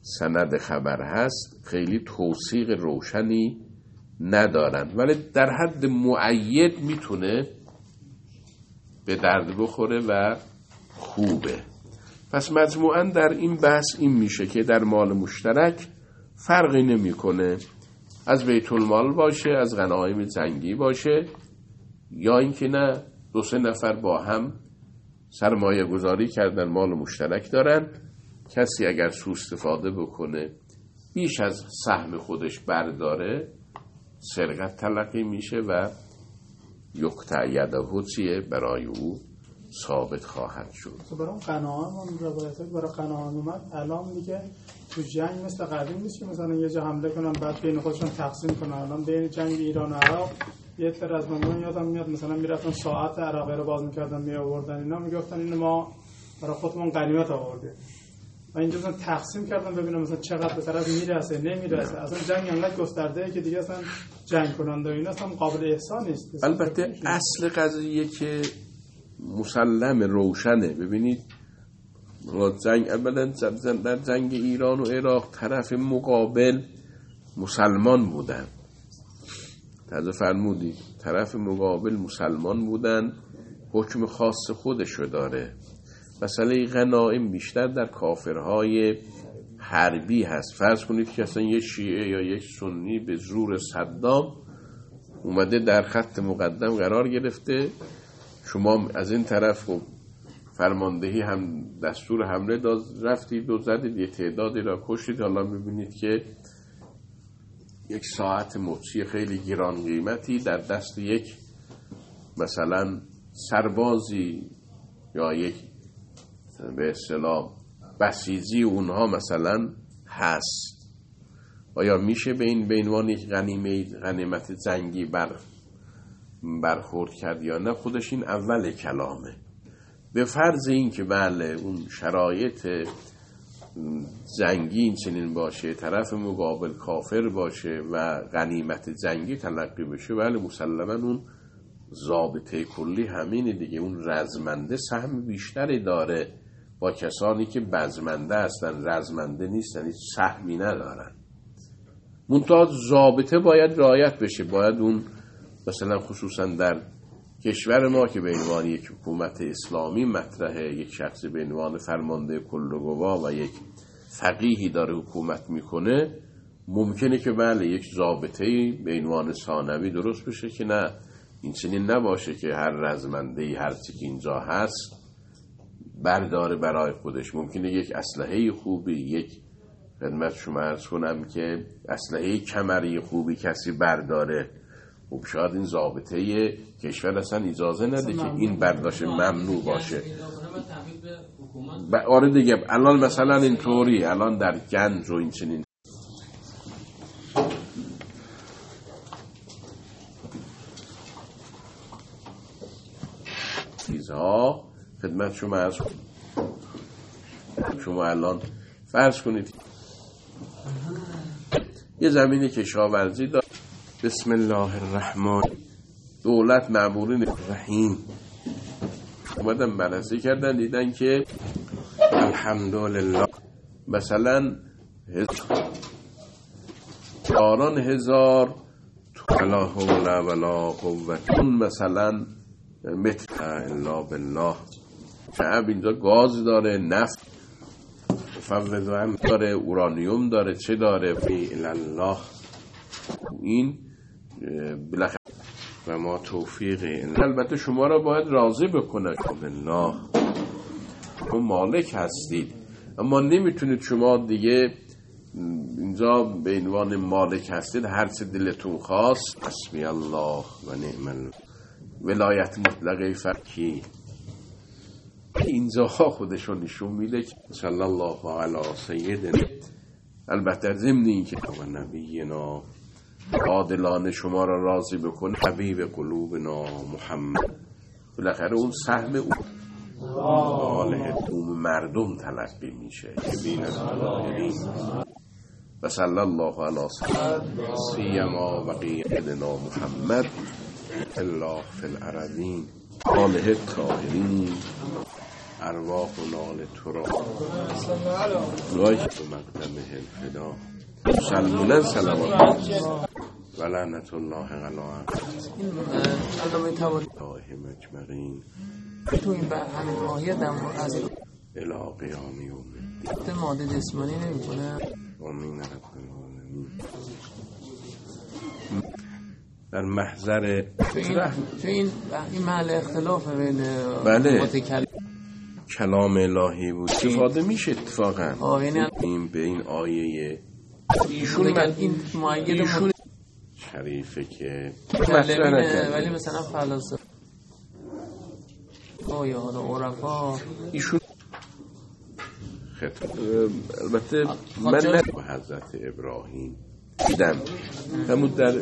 سند خبر هست خیلی توثیق روشنی ندارن، ولی در حد معید میتونه به درد بخوره و خوبه. پس مجموعاً در این بحث این میشه که در مال مشترک فرقی نمیکنه از بیت المال باشه، از غنایم جنگی باشه، یا اینکه نه 2-3 نفر با هم سرمایه گذاری کردن مال مشترک دارن، کسی اگر سوء استفاده بکنه بیش از سهم خودش برداره سرقت تلقی میشه و یقطع یده چیه برای او ثابت خواهد شد. برای قناعان اون روایته برای قناعان اومد الان دیگه تو جنگ مثل قدیم نیست که مثلا یه جا حمله کنن بعد بین خودشون تقسیم کنن. الان بین جنگ ایران و عراق یه تر از من یادم میاد مثلا میرفتن ساعت عراقی رو باز میکردن می آوردن، اینا میگفتن اینو ما برای خودمون غنیمت آوردیم و اینجا مثلا تقسیم کردن ببینم مثلا چقدر به طرف میرسه نمیرسه. اصلا جنگ انقدر گسترده که دیگه اصلا جنگ کننده و اینا اصلا قابل احسان نیست. البته اصل قضیه که مسلم روشنه. ببینید جنگ اولا در جنگ ایران و عراق طرف مقابل مسلمان بودن، تازه فرمودید طرف مقابل مسلمان بودن، حکم خاص خودشو داره. مسئله غنایم بیشتر در کافرهای حربی هست. فرض کنید که اصلا یک شیعه یا یک سنی به زور صدام اومده در خط مقدم قرار گرفته، شما از این طرف فرماندهی هم دستور حمله داد، رفتید و زدید یه تعدادی را کشید. حالا میبینید که یک ساعت مچی خیلی گران قیمتی در دست یک مثلا سربازی یا یک به اصطلاح بسیجی اونها مثلا هست. آیا میشه به این به عنوان یک غنیمت جنگی برخورد کرد یا نه؟ خودش این اول کلامه. به فرض این که بله اون شرایط جنگی این چنین باشه، طرف مقابل کافر باشه و غنیمت جنگی تلقی بشه، بله مسلما اون ضابطه کلی همینه دیگه. اون رزمنده سهم بیشتری داره با کسانی که بزمنده هستن، رزمنده نیستن، هیچ سهمی ندارن. منتها ضابطه باید رعایت بشه. باید اون مثلا خصوصا در کشور ما که به عنوان یک حکومت اسلامی مطرحه، یک شخصی به عنوان فرمانده کل‌گوا و یک فقیهی داره حکومت میکنه، ممکنه که بله یک ضابطه‌ای به عنوان ثانوی درست بشه که نه این چنین نباشه که هر رزمنده‌ای هر چی که اینجا هست برداره برای خودش. ممکنه یک اسلحه خوبی، یک خدمت شما عرض کنم که اسلحه کمری خوبی کسی برداره، خب شاید این ضابطه کشور اصلا اجازه نده که این برداشت ممنوع باشه. آره دیگه الان مثلا اینطوری الان در گنج و این چنین چیزها خدمت شما عرض کنم. شما الان فرض کنید یه زمین کشاورزی دار، بسم الله الرحمن، دولت مأمورین رحیم اومدن بررسی کردن دیدن که الحمدلله مثلا هزاران هزار لا حول ولا قوة مثلا متر الا بالله شعب اینجا گاز داره، نفت فوض هم داره، اورانیوم داره، چه داره فی الله. این بالاخره و ما توفیق البته شما را باید راضی بکنه بالله، شما مالک هستید، اما نمیتونید شما دیگه اینجا به عنوان مالک هستید هر چه دلتون خواست حسبی الله و نعم ولایت مطلقه فقی اینجا خودشون نشون میده که صلی الله علی سیدنا. البته ضمن این که و نبینا عادلانه شما را راضی بکنه حبیب قلوبنا محمد، بالاخره اون سهم اون اون مردم تلقی میشه بین و صلی الله علی سیما بقیتنا محمد الله فی الارضین آله الطاهرین. ارواح و نال تو را لایک و مقدمه الفدا سلمونن سلامات و لعنت الله غلاء علامه طباطبایی الله مجمعین تو این همین آیه در مورد از الی قیام یوم الدین ماده جسمانی نمی‌کنه. آمین رب العالمین. در محضر تو این محل اختلاف بین بله متکلم کلام الهی بود استفاده میشه اتفاقا یعنی این به این آیه ایشون این معید شریفه که مطرح ولی مثلا فلاسفه یا حالا عرفا ایشون البته من نه با حضرت ابراهیم دیدم همون در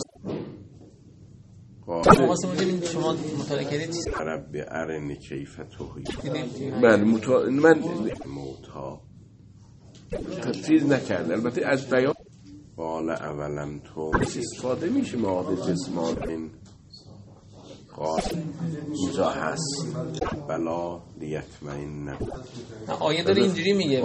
شما مطالعه کردید رب ارنی کیف توحی من موتا تفسیر نکرد البته از بیان قال اولم تو استفاده میشه مواد جسمانی قال اینجا هست بلا لیطمئن آیه داره اینجوری میگه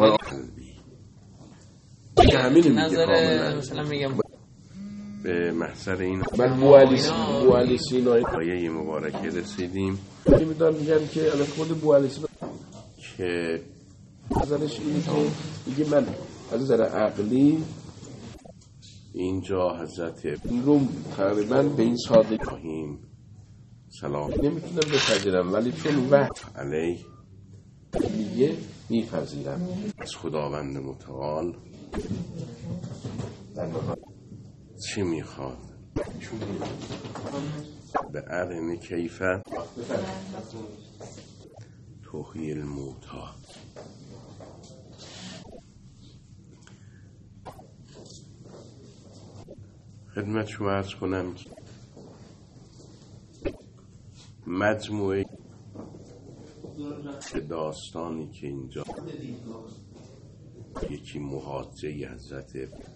همین نظر مثلا میگم به محضر این من بوالی سینای آیه مبارکه رسیدیم میگم که الان خود بوالی سینا که نظرش اینه که میگه من از نظر عقلی اینجا حضرت روم تقریبا به این ساده خواهیم سلام نمیتونم بپذیرم ولی چون وقت علیه میگه میپذیرم از خداوند متعال چی میخواد به ارنی کیفه توحی الموتا خدمت شما عرض کنم که مجموعه داستانی که اینجا یکی محاجه حضرت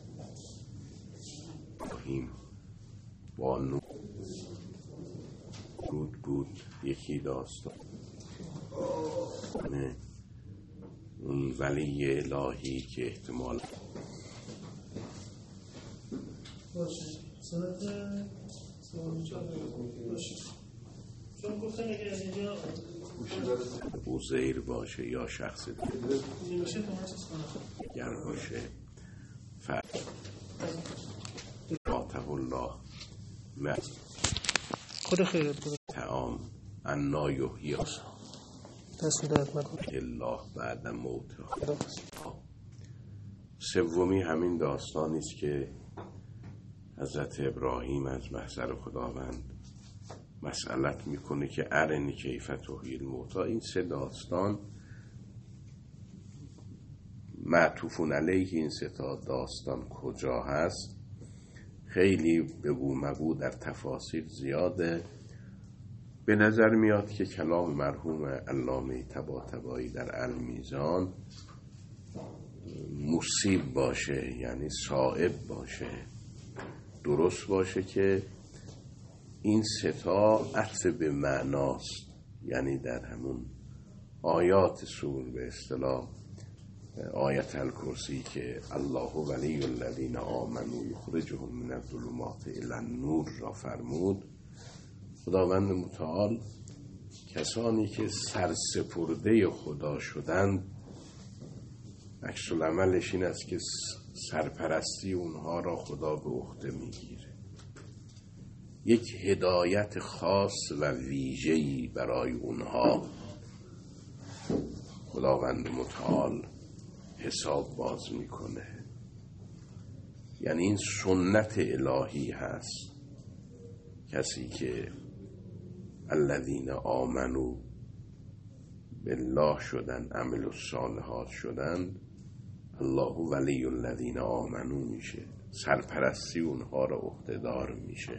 ابراهیم با نور بود یکی داستان اون ولی الهی که احتمال عزیر باشه یا شخص دیگر باشه فاتح الله خود خیلی تعام انا یحیی دست درد نکن الله بعد موت. سومی همین داستانی است که حضرت ابراهیم از محضر خداوند مسئلت میکنه که ارنی کیف تحیی الموتی. این سه داستان معطوفون علیه این سه تا داستان کجا هست خیلی بگو مگو در تفاسیر زیاده. به نظر میاد که کلام مرحوم علامه طباطبایی در المیزان مصیب باشه، یعنی صائب باشه، درست باشه که این سه تا عطف به معناست، یعنی در همون آیات سور به اصطلاح آیت الکرسی که الله ولی الذین آمنوا یخرجهم من الظلمات الی النور را فرمود. خداوند متعال کسانی که سرسپرده خدا شدند عکس العملش این است که سرپرستی اونها را خدا به عهده میگیره. یک هدایت خاص و ویژه‌ای برای اونها خداوند متعال حساب باز میکنه. یعنی این سنت الهی هست. کسی که الذین آمنو بالله شدن، عمل الصالحات شدن، الله ولی الذین آمنو میشه، سرپرستی اونها را عهده‌دار میشه،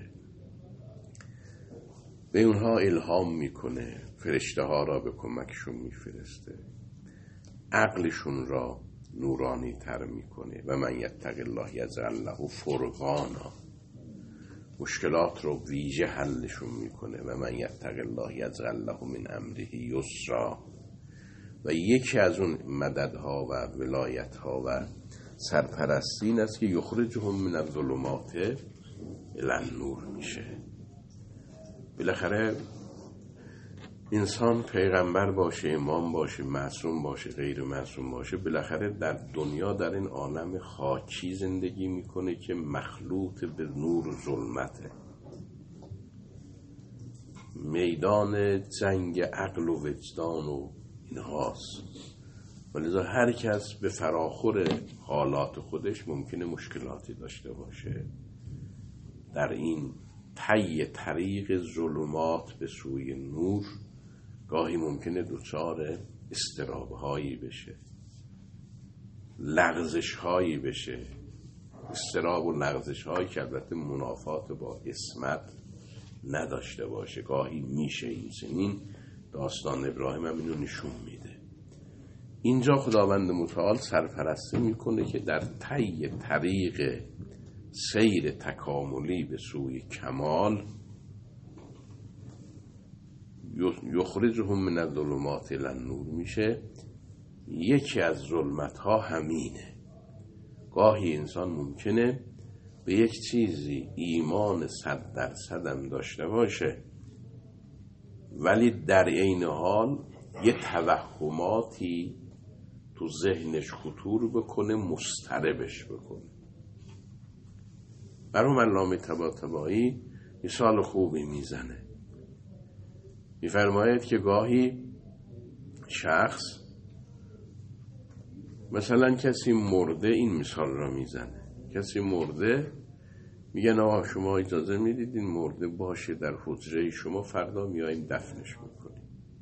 به اونها الهام میکنه، فرشته ها را به کمکشون میفرسته، عقلشون را نورانی تر میکنه. و من یتق الله یجعل له فرقانا، مشکلات رو ویژه حلشون میکنه. و من یتق الله یجعل له من امره یسرا، و یکی از اون مددها و ولایتها و سرپرستی این است که یخرجهم من الظلمات الی النور میشه. بالاخره انسان پیغمبر باشه، امام باشه، معصوم باشه، غیر معصوم باشه، بالاخره در دنیا، در این عالم خاکی زندگی میکنه که مخلوط به نور و ظلمته، میدان جنگ عقل و وجدان و اینهاست. ولذا هر کس به فراخور حالات خودش ممکنه مشکلاتی داشته باشه در این طی طریق ظلمات به سوی نور. گاهی ممکنه دچار اضطراب‌هایی بشه، لغزش‌هایی بشه، اضطراب و لغزش‌هایی که البته منافات با عصمت نداشته باشه. گاهی میشه این سنین. داستان ابراهیم هم اینو نشون میده. اینجا خداوند متعال سرپرستی میکنه که در طی طریق سیر تکاملی به سوی کمال یخرجهم من الظلمات الی النور میشه. یکی از ظلمت ها همینه. گاهی انسان ممکنه به یک چیزی ایمان 100% هم داشته باشه، ولی در عین حال یه توهماتی تو ذهنش خطور بکنه، مضطربش بکنه. برام علامه طباطبایی مثال خوبی میزنه. میفرماید که گاهی شخص، مثلا کسی مرده، این مثال را میزنه، کسی مرده، میگن آقا شما اجازه میدید این مرده باشه در حجره شما، فردا میاییم دفنش میکنیم.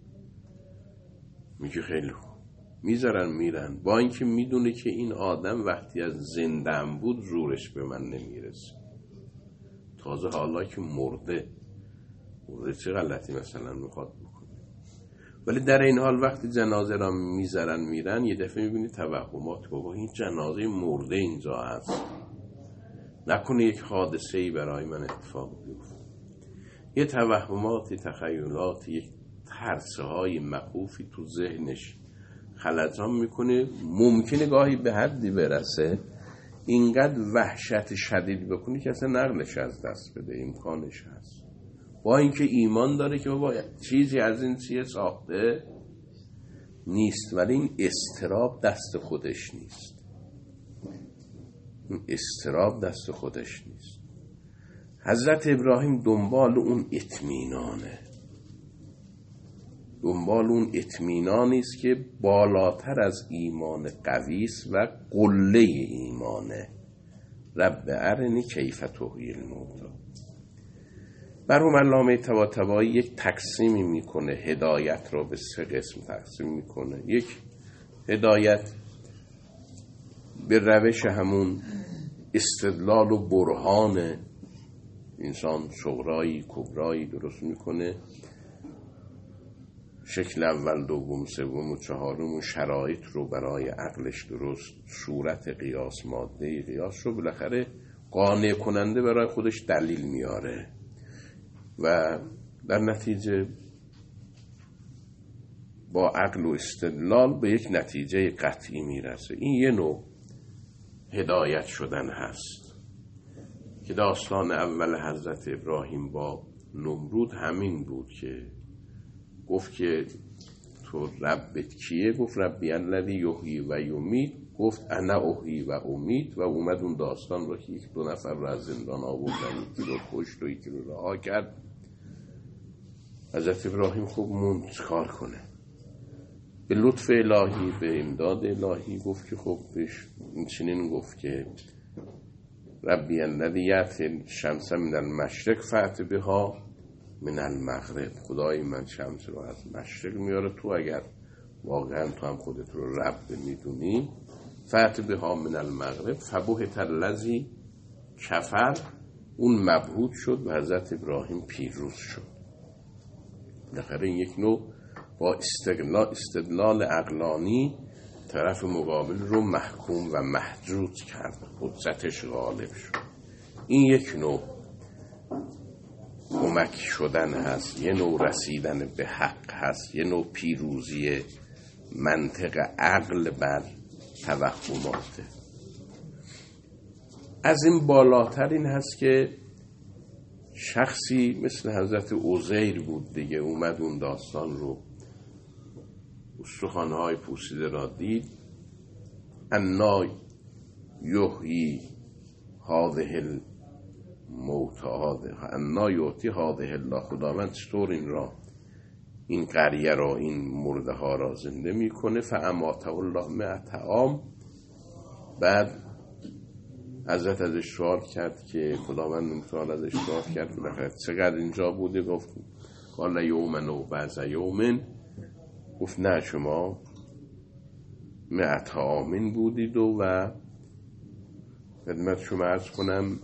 میگه خیلی خوب. میذارن میرن، با اینکه میدونه که این آدم وقتی از زنده‌ام بود زورش به من نمیرسه، تازه حالا که مرده چه غلطی مثلا میخواد بکنه. ولی در این حال وقتی جنازه را میذارن میرن، یه دفعه میبینی توهمات، بابا این جنازه مرده اینجا هست، نکنه یک حادثه‌ای برای من اتفاق بیفته. یه توهماتی، تخیلاتی، یک ترس‌های مخوفی تو ذهنش خلجان میکنه. ممکنه گاهی به حدی برسه اینقدر وحشت شدید بکنه که اصلا نقلش از دست بده، امکانش هست، با اینکه ایمان داره که بابا چیزی از این چیه ساخته نیست. ولی این اضطراب دست خودش نیست، اضطراب دست خودش نیست. حضرت ابراهیم دنبال اون اطمینانه، دنبال اون اطمینانی است که بالاتر از ایمان قوی است و قله ایمانه. رب ارنی کیف تحیی الموتی. برام علامه طباطبایی یک تقسیمی میکنه، هدایت رو به 3 قسم تقسیم میکنه. یک، هدایت به روش همون استدلال و برهان، انسان صغرایی کبرایی درست میکنه، شکل اول، دوم، سوم و چهارم و شرایط رو برای عقلش درست، صورت قیاس، ماده قیاس رو بالاخره قانع کننده برای خودش دلیل میاره و در نتیجه با عقل و استدلال به یک نتیجه قطعی میرسه. این یه نوع هدایت شدن هست که داستان اول حضرت ابراهیم با نمرود همین بود که گفت که تو ربت کیه؟ گفت ربی الذی یحیی و یمیت. گفت انا احیی و امیت. و اومد اون داستان رو که 2 نفر رو از زندان آوردن، یکی رو کشت و یکی رو رها کرد. حضرت ابراهیم خوب موند کار کنه، به لطف الهی، به امداد الهی گفت که خب بهش این چنین گفت که ربی الذی یأتی الشمس من المشرق فأت بها من المغرب. خدای من شمس رو از مشرق میاره، تو اگر واقعا تو هم خودت رو رب میدونی، فأت بها من المغرب فبهت الذی کفر. اون مبهوت شد و حضرت ابراهیم پیروز شد. بالاخره این یک نوع با استدلال عقلانی طرف مقابل رو محکوم و محجوج کرد، حجتش غالب شد. این یک نوع کمک شدن هست، یه نوع رسیدن به حق هست، یه نوع پیروزی منطق عقل بر توهماته. از این بالاتر این هست که شخصی مثل حضرت عزیر بود دیگه، اومد اون داستان رو، استخوان‌های پوسیده را دید. انا یحیی هذه الموتی انا یعطی هذه الله، خداوند چطور این قریه را، این مرده ها را زنده میکنه. فاماته الله 100 عام. بعد حضرت ازش سوال کرد که خداوند متعال ازش سوال کرد چقدر اینجا بوده؟ گفت قال یومن و بعض یومن. گفت نه، شما 100 عام بودید. و خدمت شما عرض کنم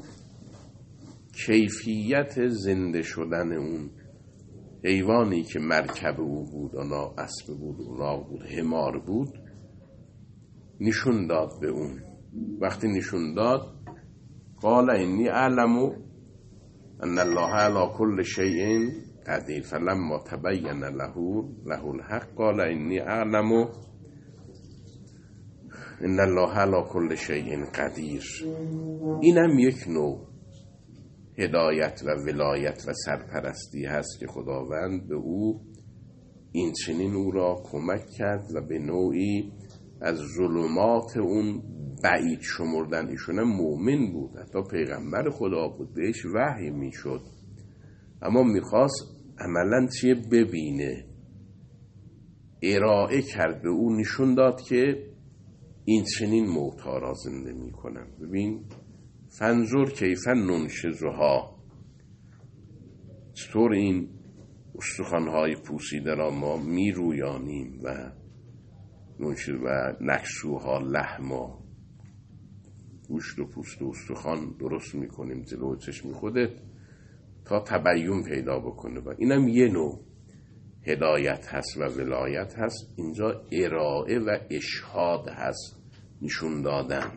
کیفیت زنده شدن اون حیوانی که مرکب او بود، اونا اسب بود، اونا بود، حمار بود، نشون داد به اون. وقتی نشون داد قال انی اعلم ان الله علی کل شیء قدیر فلما تبین له الحق قال انی اعلم ان الله علی کل شیء قدیر. اینم یک نوع هدایت و ولایت و سرپرستی هست که خداوند به او این چنین او را کمک کرد و به نوعی از ظلمات اون بعید شمردن. ایشون مومن بود، حتی پیغمبر خدا بود، بهش وحی میشد، اما میخواست عملا چیه ببینه. ارائه کرد به او، نشون داد که این چنین موتا را زنده میکنم. ببین فنظر کیفن ننشزها، چطور این استخوان‌های پوسیده را ما میرویانیم و نکسوها لحما، گوشت و پوست و استخوان درست میکنیم جلو چشم خودت تا تبیین پیدا بکنه. و اینم یه نوع هدایت هست و ولایت هست. اینجا ارائه و اشهاد هست، نشون دادن.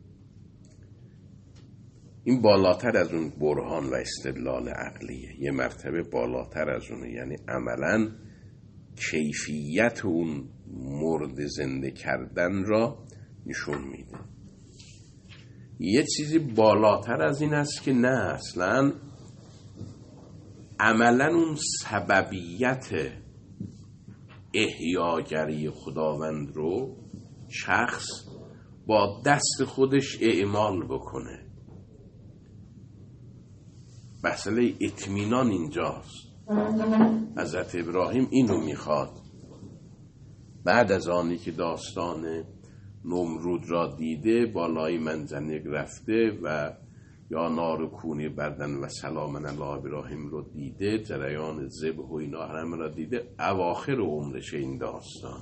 این بالاتر از اون برهان و استدلال عقلیه، یه مرتبه بالاتر از اونه. یعنی عملا کیفیت اون مرد زنده کردن را نشون میده. یه چیزی بالاتر از این است که نه، اصلا عملا اون سببیت احیاگری خداوند رو شخص با دست خودش اعمال بکنه. مسئله اطمینان اینجاست. حضرت ابراهیم اینو میخواد. بعد از آنی که داستان نمرود را دیده، بالای منجنیق رفته و یا نار کونی بردن و سلامن علی ابراهیم رو دیده، جریان ذبح و اینا همه را دیده، اواخر عمرش این داستان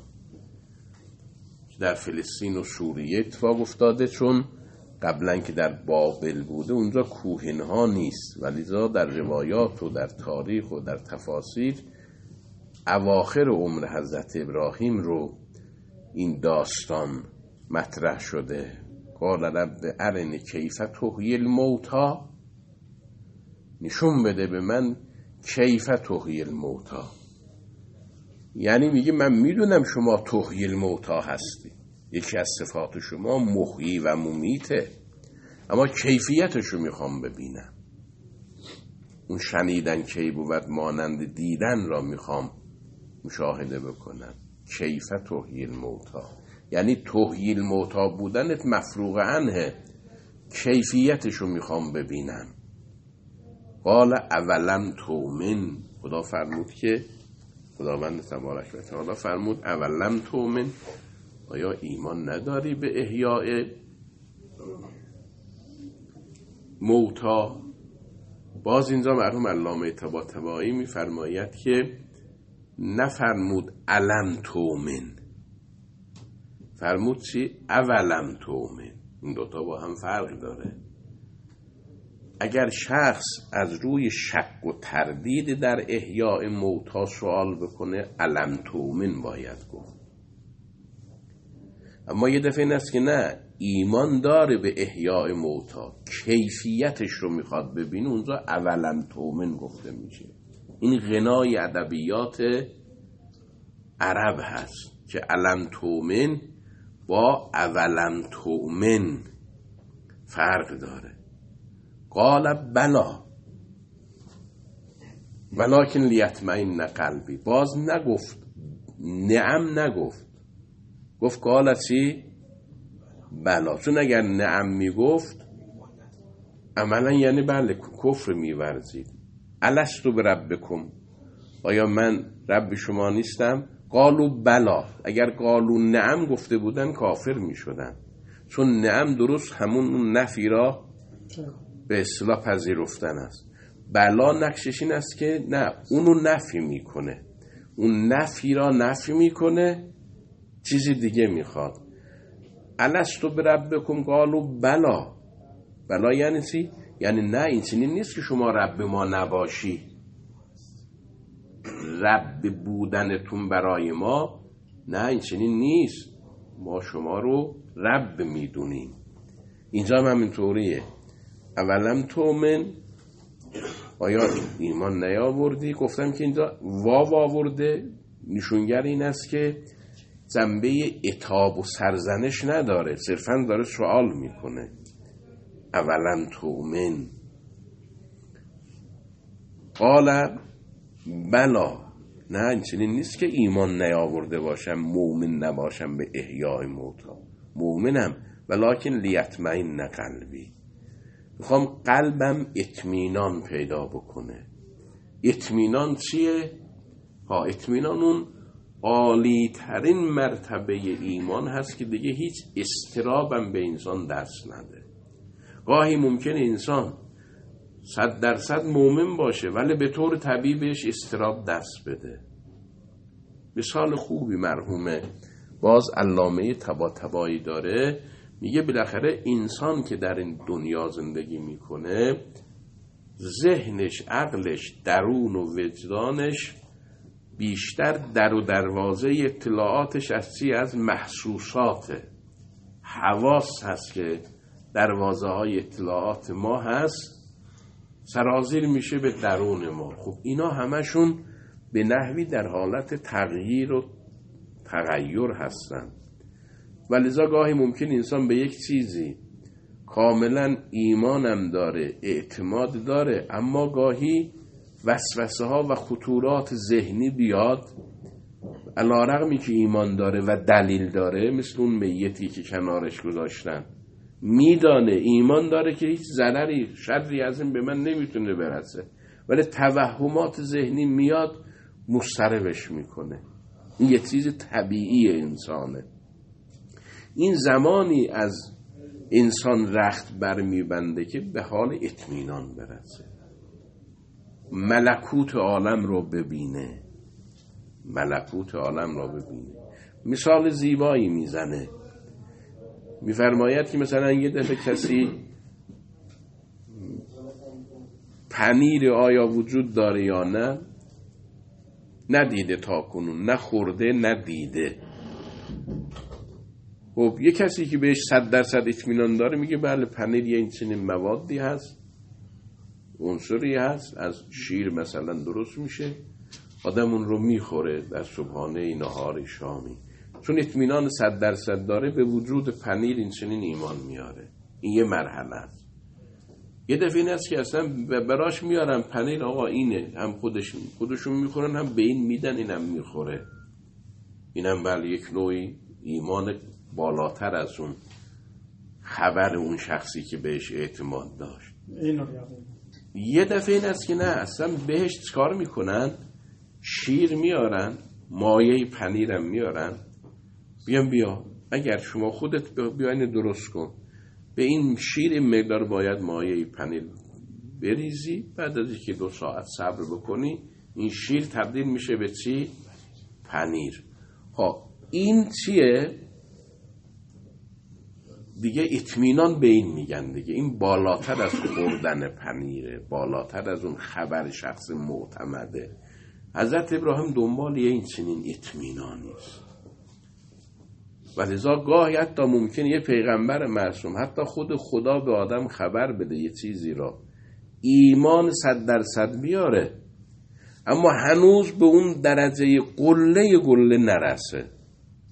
در فلسطین و سوریه اتفاق افتاده. چون قبلا که در بابل بوده اونجا کوهنها نیست، ولیذا در روایات و در تاریخ و در تفاسیر اواخر عمر حضرت ابراهیم رو این داستان مطرح شده. قال رب ارنی کیف تحیی الموتی، نشون بده به من کیف تحیی الموتی. یعنی میگه من میدونم شما تحیی الموتی هستی، یکی از صفات شما محیی و ممیته، اما کیفیتشو میخوام ببینم. اون شنیدن کی بود مانند دیدن را میخوام مشاهده بکنم. کیف تحیی الموتی یعنی تحیی الموتی بودنت مفروغ عنه، کیفیتشو میخوام ببینم. قال اولم تؤمن، خدا فرمود که خداوند تبارک و تعالی فرمود اولم تؤمن، آیا ایمان نداری به احیاء موتا؟ باز اینجا مرحوم علامه طباطبایی میفرماید که نفرمود علم تؤمن، فرمود چی؟ اولم تؤمن. این دوتا با هم فرق داره. اگر شخص از روی شک و تردید در احیاء موتا سوال بکنه علم تؤمن باید گفت. اما یه دفعه این است که نه، ایمان داره به احیاء موتا، کیفیتش رو میخواد ببینه، اونجا اولم تؤمن گفته میشه. این غنای ادبیات عرب هست. که علم تؤمن با اولم تؤمن فرق داره. قال بلا ولکن لیطمئن قلبی، باز نگفت نعم، نگفت، گفت قال چی؟ بلا. چون اگر نعم میگفت عملا یعنی بله کفر میورزید. الستو بربکم، آیا من رب شما نیستم؟ قالوا بلا، اگر قالوا نعم گفته بودن کافر میشدن، چون نعم درست همون نفی را به اصطلاح پذیرفتن است. بلا نقشش این است که نه، اونو نفی میکنه، اون نفی را نفی میکنه، چیزی دیگه میخواد. الستو بربکم قالوا بلا. بلا یعنی چی؟ یعنی نه، این چنین نیست که شما رب ما نباشی، رب بودنتون برای ما نه، این چنین نیست، ما شما رو رب میدونیم. اینجا هم همینطوریه. اولم تؤمن، آیا ایمان نیاوردی؟ گفتم که اینجا واو آورده، نشونگر این است که جنبه عتاب و سرزنش نداره، صرفا داره سوال میکنه. اولم تؤمن قال بلا، نه این چنین نیست که ایمان نیاورده باشم، مؤمن نباشم به احیای موتا، مؤمنم، ولکن لیطمئن قلبی، میخوام قلبم اطمینان پیدا بکنه. اطمینان چیه؟ اطمینان اون عالی ترین مرتبه ایمان هست که دیگه هیچ اضطرابم به انسان دست نده. گاهی ممکنه انسان 100% مؤمن باشه ولی به طور طبیعی بهش اضطراب دست بده. مثال خوبی مرحومه باز علامه طباطبایی داره، میگه بالاخره انسان که در این دنیا زندگی میکنه، ذهنش، عقلش، درون و وجدانش بیشتر در و دروازه اطلاعاتش از چی؟ از محسوسات، حواس هست که دروازه های اطلاعات ما هست، سرازیر میشه به درون ما. خب اینا همشون به نحوی در حالت تغییر و تغییر هستن، ولذا گاهی ممکن انسان به یک چیزی کاملا ایمانم داره، اعتماد داره، اما گاهی وسوسه ها و خطورات ذهنی بیاد، علی‌رغمی که ایمان داره و دلیل داره، مثل اون میتی که کنارش گذاشتن، میدانه ایمان داره که هیچ ضرری، شری از این به من نمیتونه برسه، ولی توهمات ذهنی میاد مضطربش میکنه. این یه چیز طبیعی انسانه. این زمانی از انسان رخت برمیبنده که به حال اطمینان برسه، ملکوت عالم رو ببینه، ملکوت عالم رو ببینه. مثال زیبایی میزنه، میفرماید که مثلا یه دفعه کسی پنیر آیا وجود داره یا نه ندیده تا کنون، نه خورده نه دیده. خب یه کسی که بهش 100% اطمینان داره میگه بله پنیر یه این چنین موادی هست، عنصری هست، از شیر مثلا درست میشه، آدم اون رو میخوره در صبحانه، نهار، شامی، چون اطمینان 100% داره به وجود پنیر این چنین ایمان میاره. این یه مرحله است. یه دفعه این است که اصلا براش میارن پنیر، آقا اینه، هم خودشون میخورن، هم به این میدن، اینم میخوره. اینم بله یک نوعی ایمان بالاتر از اون خبر اون شخصی که بهش اعتماد داشت. یه دفعه این است که نه، اصلا بهش چکار میکنن؟ شیر میارن، مایه پنیرم میارن، بیا اگر شما خودت بیاین درست کن، به این شیر مقدار باید مایه پنیر بریزی، بعد از اینکه 2 ساعت صبر بکنی این شیر تبدیل میشه به چی؟ پنیر. ها این چیه؟ دیگه اطمینان به این میگن دیگه، این بالاتر از خوردن پنیره، بالاتر از اون خبر شخص معتمده. حضرت ابراهیم دنبال این چنین اطمینانی است. ولذا گاهی حتی ممکنه یه پیغمبر معصوم، حتی خود خدا به آدم خبر بده یه چیزی را، ایمان 100% بیاره، اما هنوز به اون درجه قله نرسه.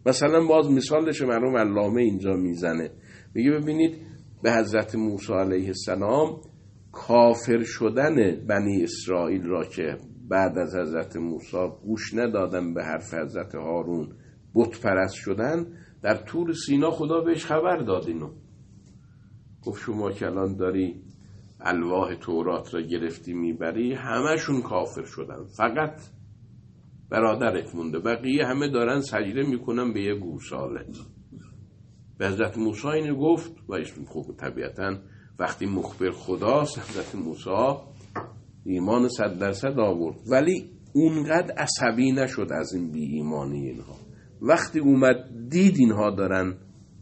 مثلا باز مثالش مرحوم علامه اینجا میزنه، میگه ببینید به حضرت موسی علیه السلام کافر شدن بنی اسرائیل را که بعد از حضرت موسی گوش ندادن به حرف حضرت هارون، بت پرست شدن، در طور سینا خدا بهش خبر داد اینو، گفت شما که الان داری الواح تورات را گرفتی میبری، همشون کافر شدن، فقط برادرت مونده، بقیه همه دارن سجده میکنن به یه گوساله. به حضرت موسی اینو گفت و ایشون خوب طبیعتاً وقتی مخبر خداست حضرت موسی ایمان 100% آورد، ولی اونقدر عصبی نشد از این بی ایمانی اینها. وقتی اومد دید اینها دارن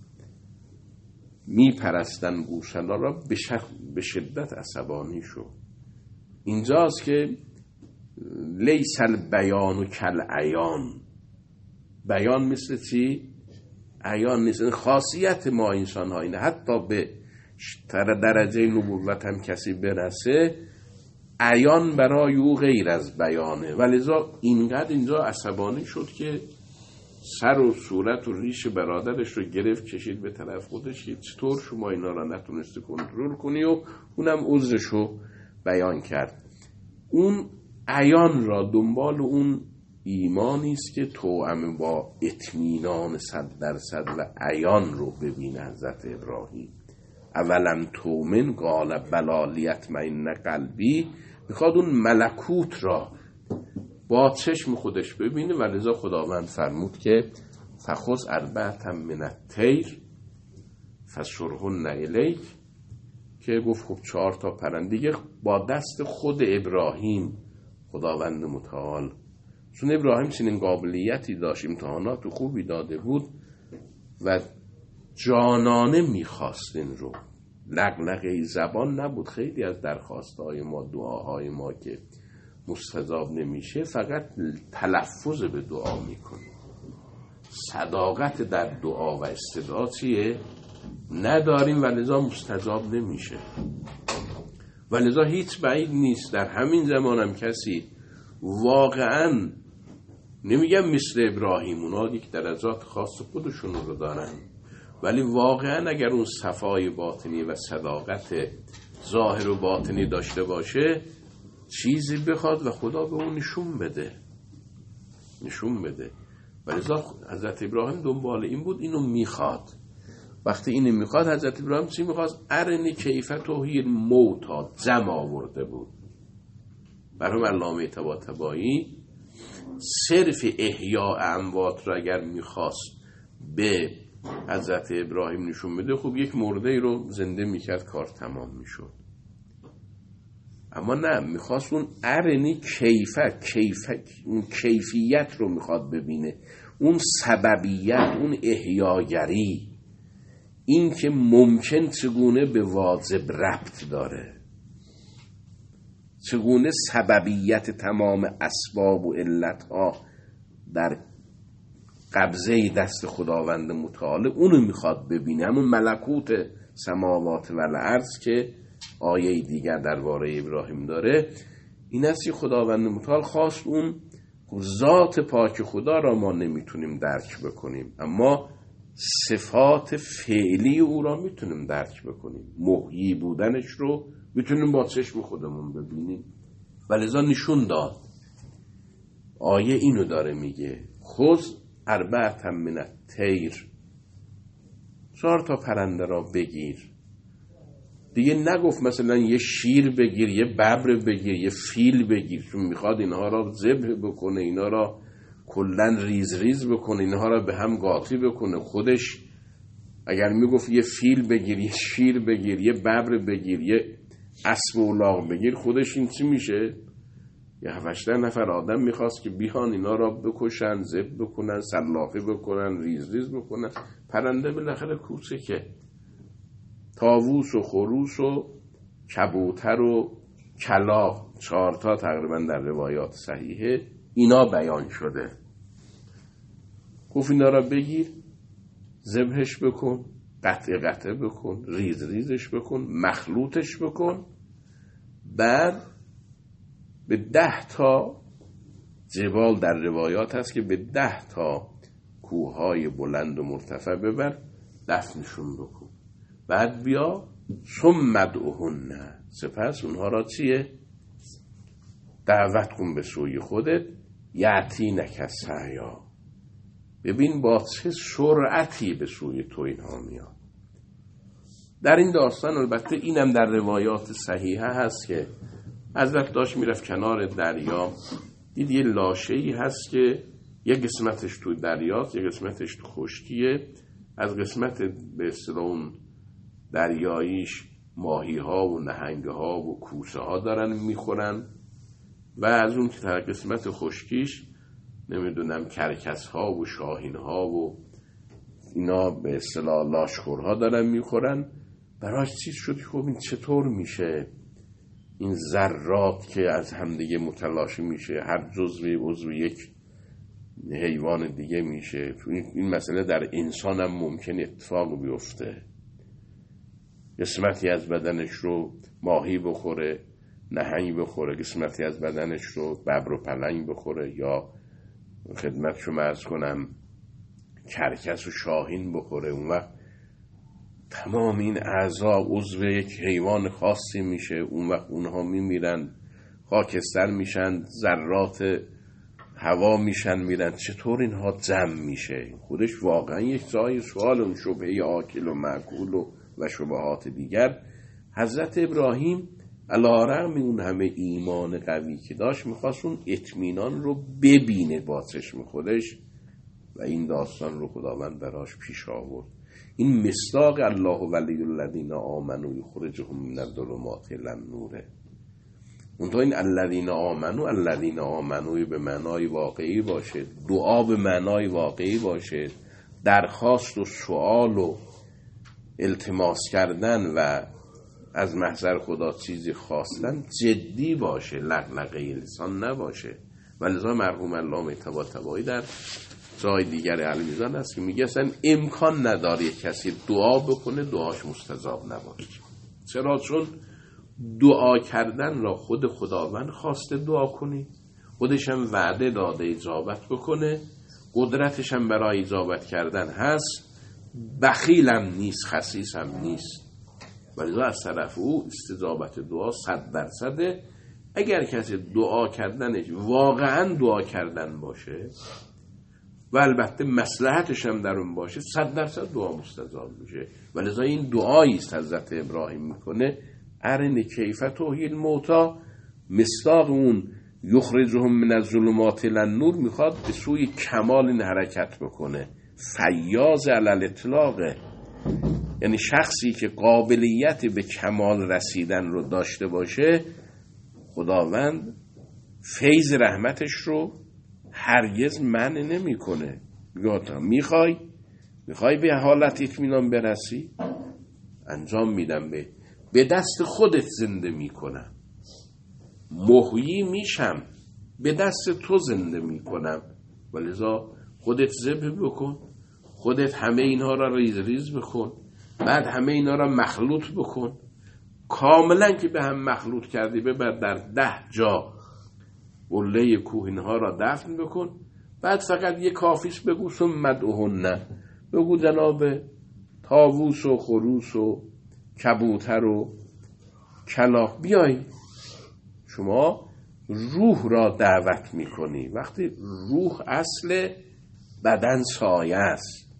میپرستن گوساله را به شدت عصبانی شد. اینجاست که لیس البیان کل عیان، بیان مثل چی؟ عیان نیست. خاصیت ما انسان ها اینه، حتی به درجه نبوت هم کسی برسه عیان برای او غیر از بیانه، ولذا اینقدر اینجا عصبانی شد که سر و صورت و ریش برادرش رو گرفت کشید به طرف خودش که چطور شما اینا را نتونستی کنترل کنی، و اونم عذرش رو بیان کرد. اون عیان را دنبال اون ایمانی است که توأم با اطمینان 100% و عیان رو ببینه. حضرت ابراهیم اولم تومن قال بلی لیطمئن قلبی، میخواد اون ملکوت را با چشم خودش ببینه، ولذا خداوند فرمود که فخذ اربعة من الطیر فصرهن الیک، که گفت خب 4 تا پرنده با دست خود ابراهیم خداوند متعال، چون ابراهیم چنین قابلیتی داشت، امتحانات خوبی داده بود و جانانه میخواست این رو، لغلغه زبان نبود. خیلی از درخواستهای ما، دعاهای ما که مستجاب نمیشه فقط تلفظ به دعا میکنه، صداقت در دعا و استدعا نداریم، ولذا مستجاب نمیشه. ولذا هیچ بعید نیست در همین زمان هم کسی واقعا، نمیگم مثل ابراهیم، اونا یک درجات خاص خودشون رو دارن، ولی واقعا اگر اون صفای باطنی و صداقت ظاهر و باطنی داشته باشه، چیزی بخواد و خدا به اون نشون بده. ولذا حضرت ابراهیم دنبال این بود، اینو میخواد. وقتی اینو میخواد حضرت ابراهیم چی میخواد؟ ارنی کیف توحید موتا، جمع آورده بود. برای علامه طباطبایی صرف احیاء اموات را اگر میخواست به حضرت ابراهیم نشون بده، خب یک مرده ای رو زنده میکرد، کار تمام میشد. اما نه، میخواست اون ارنی اون کیفیت رو میخواد ببینه، اون سببیت، اون احیاگری، این که ممکن چگونه به واجب ربط داره، چگونه سببیت تمام اسباب و علتها در قبضه دست خداوند متعال، اونو میخواد ببینه، همون ملکوت سماوات و الارض که آیه دیگر درباره ابراهیم داره. این است که خداوند متعال خواست اون ذات پاک خدا را ما نمیتونیم درک بکنیم، اما صفات فعلی او را میتونیم درک بکنیم، محیی بودنش رو میتونیم با چشم خودمون ببینیم. ولذا نشون داد. آیه اینو داره میگه، خذ اربعة من الطیر، 4 تا پرنده را بگیر. دیگه نگفت مثلا یه شیر بگیر، یه ببر بگیر، یه فیل بگیر، چون میخواد اینها را ذبح بکنه، اینها را کلن ریز بکنه، اینها را به هم قاطی بکنه. خودش اگر میگفت یه فیل بگیر، یه شیر بگیر، یه ببر بگیر، یه اسب و الاغ بگیر، خودش این چی میشه؟ یه 7-8 نفر آدم میخواست که بیان اینا را بکشن، ذبح بکنن، سلاخی بکنن، ریز بکنن. پرنده بالاخره کوچکه، طاووس و خروس و کبوتر و کلاغ، 4 تا تقریبا در روایات صحیحه اینا بیان شده. گفت اینا را بگیر، ذبحش بکن، قطعه بکن، ریزش بکن، مخلوطش بکن، بعد به 10 تا جبال در روایات هست که به 10 تا کوههای بلند و مرتفع ببر دفنشون بکن، بعد بیا ثم ادعوهن، سپس اونها را چیه؟ دعوت کن به سوی خودت، یأتینک سعیا، ببین با چه سرعتی به سوی تو اینها میاد. در این داستان البته اینم در روایات صحیحه هست که حضرت داشت میرفت کنار دریا، دید یه لاشه‌ای هست که یک قسمتش توی دریاست، یک قسمتش تو خشکیه. از قسمت به اصطلاح اون دریاییش ماهی ها و نهنگ ها و کوسه ها دارن میخورن و از اون که در قسمت خشکیش نمیدونم کرکس ها و شاهین ها و اینا به اصطلاح لاشخورها دارن میخورن. براش چیز شد خب این چطور میشه این ذرات که از همدیگه متلاشی میشه، هر عضو یک حیوان دیگه میشه. این مسئله در انسان هم ممکن اتفاق بیفته، قسمتی از بدنش رو ماهی بخوره، نهنگ بخوره، قسمتی از بدنش رو ببر و پلنگ بخوره، یا خدمت شما عرض کنم کرکس و شاهین بخوره. اون وقت تمام این اعضا عضو یک حیوان خاصی میشه، اون وقت اونها میمیرن، خاکستر میشن، ذرات هوا میشن میرن. چطور اینها جمع میشه؟ خودش واقعا یک جای سوال، اون شبهه آکل و معکول و شبهات دیگر. حضرت ابراهیم علی رغم اون همه ایمان قوی که داشت میخواست اون اطمینان رو ببینه با چشم خودش و این داستان رو خداوند براش پیش آورد. این مصداق الله ولی الذین آمنوا یخرجهم من الظلمات الی النور. اونطور این الذین آمنوا به معنای واقعی باشه، دعا به معنای واقعی باشه، درخواست و سوال و التماس کردن و از محضر خدا چیزی خواستن جدی باشه، لغلقه لسان نباشه. ولذا مرحوم علامه طباطبایی در جای دیگر المیزان هست که میگه اصلا امکان نداره کسی دعا بکنه دعاش مستجاب نباشه. چرا؟ چون دعا کردن را خود خداوند خواسته دعا کنی، خودش هم وعده داده اجابت بکنه، قدرتش هم برای اجابت کردن هست، بخیل هم نیست، خسیس هم نیست. ولی از طرف او استجابت دعا 100%. اگر کسی دعا کردنش واقعا دعا کردن باشه و البته مصلحتش هم در اون باشه 100% دعا مستجاب میشه. ولی این دعایی است حضرت ابراهیم میکنه، ارنی کیف تحیی الموتی، مصداق اون یخرجهم من الظلمات الی النور میخواد به سوی کمال این حرکت بکنه. فیاض علی الاطلاق، یعنی شخصی که قابلیت به کمال رسیدن رو داشته باشه، خداوند فیض رحمتش رو هرگز منع نمیکنه. میخوای به حالت اطمینان برسی، انجام میدم، به دست خودت زنده میکنم، محیی میشم، به دست تو زنده میکنم. ولذا خودت ذبح بکن، خودت همه اینها را ریز ریز بکن، بعد همه اینا را مخلوط بکن، کاملا که به هم مخلوط کردی ببر در 10 جا قله کوه اینها را دفن بکن. بعد فقط یه کافیش بگو ثم ادعوهن، بگو جناب طاووس و خروس و کبوتر و کلاغ بیای. شما روح را دعوت میکنی. وقتی روح اصل بدن سایه است،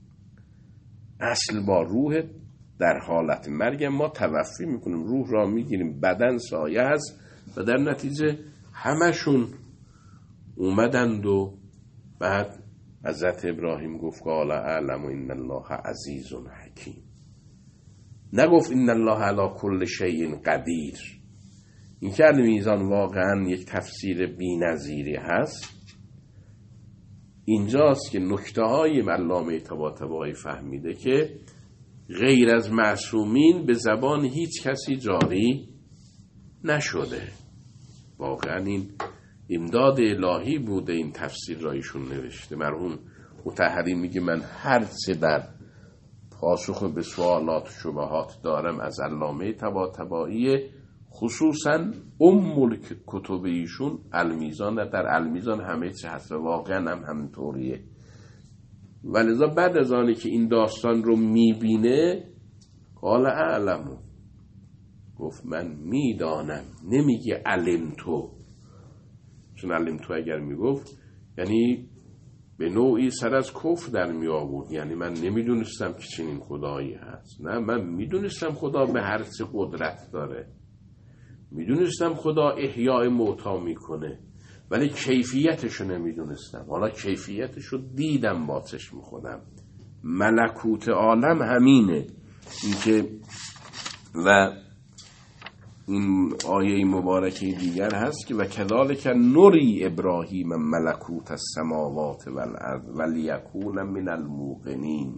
اصل با روح در حالت مرگ ما توفی میکنیم، روح را میگیریم، بدن سایه است و در نتیجه همشون اومدند. و بعد حضرت ابراهیم گفت قال اعلم ان الله عزیز حکیم، نگفت ان الله علی کل شیء قدیر. این که میزان واقعا یک تفسیر بی‌نظیری هست. اینجاست که نکته های علامه طباطبایی فهمیده که غیر از معصومین به زبان هیچ کسی جاری نشده. واقعا این امداد الهی بوده، این تفسیر را ایشون نوشته. مرحوم مطهری میگه من هر چه در پاسخ به سوالات و شبهات دارم از علامه طباطبایی، خصوصا کتب ایشون المیزان، در المیزان همه چه هست و واقعا هم همینطوریه. ولذا بعد از آنی که این داستان رو میبینه قال اعلمو، گفت من میدانم. نمیگه علمتو، چون علمتو اگر میگفت یعنی به نوعی سر از کفر در می آورد، یعنی من نمیدونستم که چنین خدایی هست. نه، من میدونستم خدا به هر چه قدرت داره، میدونستم خدا احیاء موتا میکنه، ولی کیفیتشو نمیدونستم. حالا کیفیتشو دیدم با چشم خودم. ملکوت عالم همینه. این که و این آیه مبارکه دیگر هست که و کذالک نری ابراهیم ملکوت السماوات والارض ولیکون من الموقنین.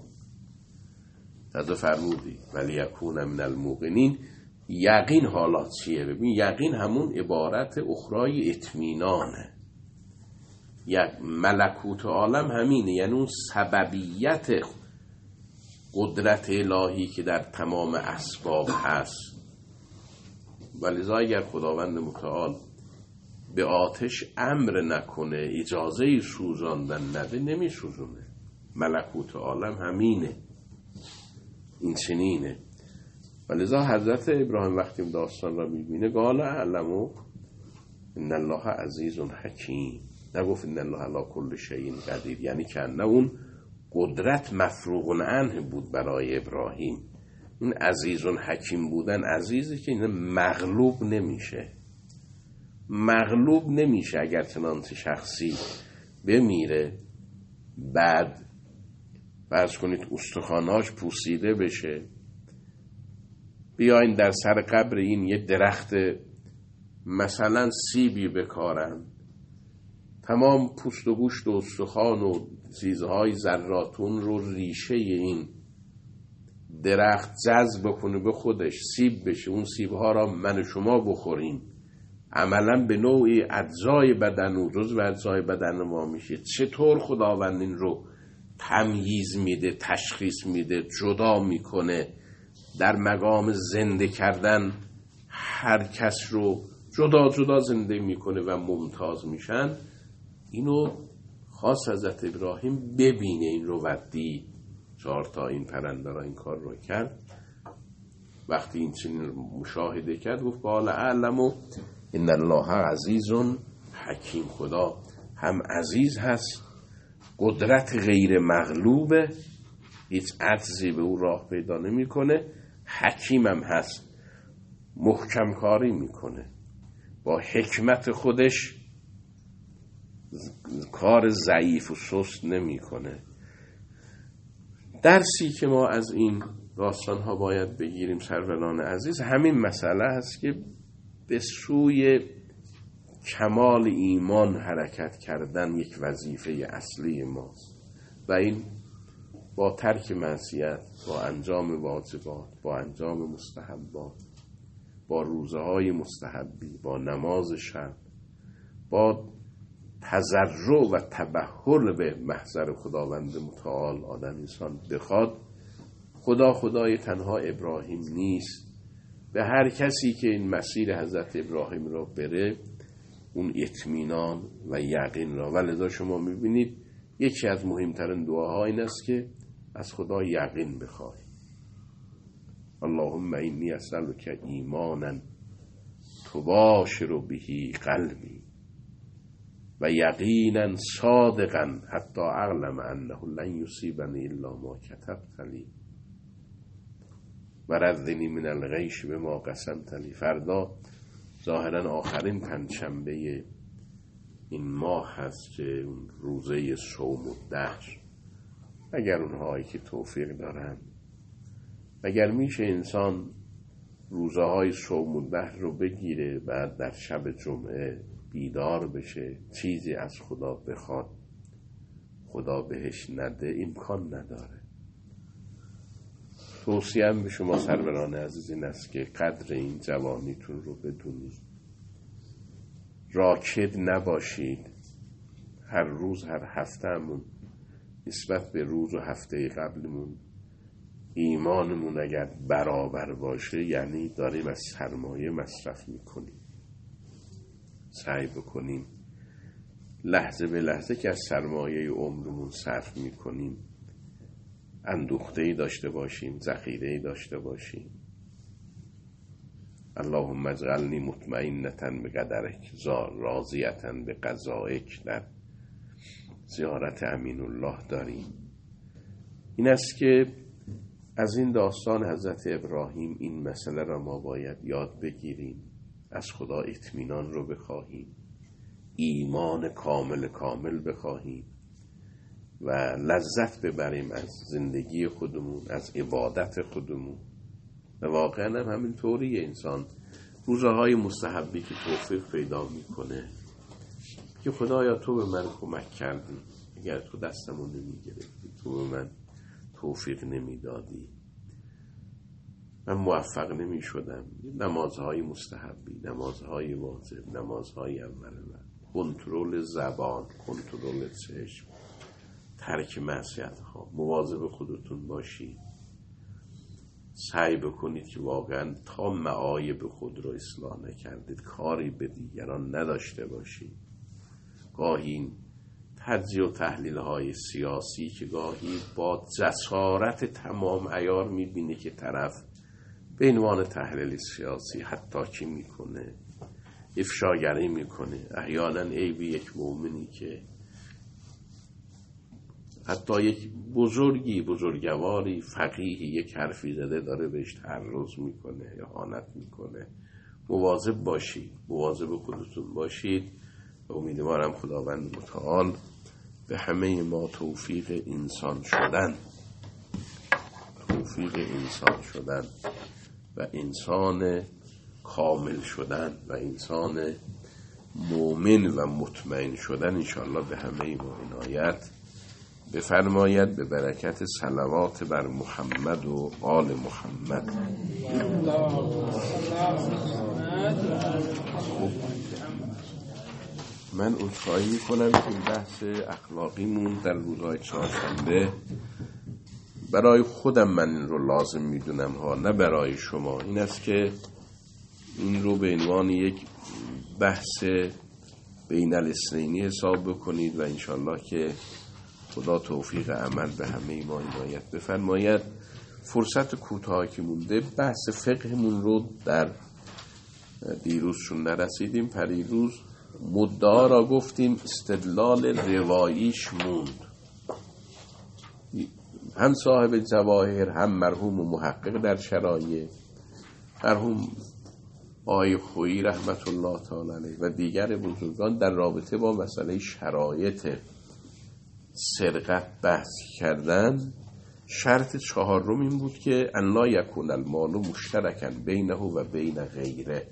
تازه فرمودی ولیکون من الموقنین. یقین حالا چیه؟ ببین یقین همون عبارت اخرای اطمینانه. ملکوت عالم همینه، یعنی اون سببیت قدرت الهی که در تمام اسباب هست. ولذا اگر خداوند متعال به آتش امر نکنه، اجازه سوزاندن نده، نمی سوزونه. ملکوت عالم همینه، این چنینه. ولذا حضرت ابراهیم وقتی داستان را میبینه قال اعلمو ان الله عزیز حکیم، نگفت ان الله علی کل شیء قدیر، یعنی که نه اون قدرت مفروغ عنه بود برای ابراهیم. این عزیز و حکیم بودن، عزیزی که این مغلوب نمیشه، مغلوب نمیشه. اگر چنانچه شخصی بمیره بعد فرض کنید استخواناش پوسیده بشه، بیاین در سر قبر این یه درخت مثلا سیبی بکارن، تمام پوست و گوشت و استخوان و چیزهای ذراتون رو ریشه این درخت جذب بکنه به خودش، سیب بشه، اون سیبها را من و شما بخوریم، عملا به نوعی اجزای بدن و جزو اجزای بدن ما میشه. چطور خداوند این رو تمییز میده، تشخیص میده، جدا میکنه، در مقام زنده کردن هر کس رو جدا جدا زنده میکنه و ممتاز میشن. اینو خاص حضرت ابراهیم ببینه، این رو ودی 4 تا این پرنده را این کار رو کرد. وقتی این چنین مشاهده کرد گفت قال اعلمو ان الله عزیز حکیم. خدا هم عزیز هست، قدرت غیر مغلوبه، هیچ عجزی به او راه پیدا نمیکنه، حکیم هم هست، محکم کاری میکنه، با حکمت خودش کار ضعیف و سست نمیکنه. درسی که ما از این داستان ها باید بگیریم سروران عزیز همین مسئله هست که به سوی کمال ایمان حرکت کردن یک وظیفه اصلی ماست و این با ترک معصیت، با انجام واجبات، با انجام مستحبات، با روزه های مستحبی، با نماز شب، با تضرع و تبحر به محضر خداوند متعال آدم انسان بخواد. خدا خدای تنها ابراهیم نیست، به هر کسی که این مسیر حضرت ابراهیم را بره اون اطمینان و یقین را. ولذا شما میبینید یکی از مهمترین دعاها این است که از خدا یقین بخوای. اللهم اینی اسألک ایمانا تباشر به قلبی و یقینا صادقا حتی اعلم انه لن یصیبنی الا ما کتبت لی و رضنی من الغیش بما قسمت لی. فردا ظاهرا آخرین پنجشنبه این ماه هست که اون روزه صوم الدهر، اگر اونهایی که توفیق دارن، اگر میشه انسان روزه های صوم الدهر رو بگیره، بعد در شب جمعه بیدار بشه، چیزی از خدا بخواد خدا بهش نده، امکان نداره. توصیه‌ام به شما سروران عزیز این است که قدر این جوانیتون رو بدونید، راکد نباشید. هر روز، هر هفتهمون نسبت به روز و هفته قبلمون ایمانمون اگر برابر باشه یعنی داریم از سرمایه مصرف میکنیم. سعی بکنیم لحظه به لحظه که از سرمایه عمرمون صرف میکنیم اندوخته‌ای داشته باشیم، ذخیره‌ای داشته باشیم. اللهم اجعلنی مطمئنة بقدرک راضیة بقضایک در زیارت امین الله داریم. این است که از این داستان حضرت ابراهیم این مسئله را ما باید یاد بگیریم، از خدا اطمینان رو بخواهیم، ایمان کامل بخواهیم و لذت ببریم از زندگی خودمون، از عبادت خودمون. و واقعا هم همین طوریه. انسان روزهای مستحبی که توفیق پیدا میکنه که خدایا تو به من کمک کردی، اگر تو دستمون نمیگرفتی، تو به من توفیق نمیدادی، من موفق نمی شدم. نمازهای مستحبی، نمازهای واجب، نمازهای اول، کنترل زبان، کنترل چشم، ترک معصیت ها، مواظب خودتون باشید. سعی بکنید که واقعا تا معایب خود رو اصلاح نکردید کاری به دیگران نداشته باشید. گاهی این تجزیه و تحلیل های سیاسی که گاهی با جسارت تمام عیار میبینه که طرف به عنوان تحلیل سیاسی حتی میکنه، افشاگری میکنه. احیانا عیب یک مؤمنی که حتی یک بزرگواری فقیهی یک حرفی زده داره بهش تعرض میکنه، اهانت میکنه. مواظب باشید، مواظب خودتون باشید. و امیدوارم خداوند متعال به همه ما توفیق انسان شدن و انسان کامل شدن و انسان مؤمن و مطمئن شدن انشاءالله به همه ما عنایت بفرماید، به برکت صلوات بر محمد و آل محمد. من عذرخواهی میکنم که این بحث اخلاقیمون در روزهای چهارشنبه برای خودم من این رو لازم میدونم ها، نه برای شما. این است که این رو به عنوان یک بحث بین الاثنینی حساب بکنید و انشالله که خدا توفیق عمل به همه ما عنایت بفرماید. فرصت کوتاهی که مونده بحث فقهمون رو در دیروزشون نرسیدیم. پریروز مدعا را گفتیم، استدلال رواییش موند. هم صاحب جواهر، هم مرحوم و محقق در شرایع، مرحوم آقای خویی رحمت الله تعالی علیه و دیگر بزرگان در رابطه با مسئله شرایط سرقت بحث کردن. شرط چهارم این بود که ان لا یکون المال مشترکا بینه و بین غیره،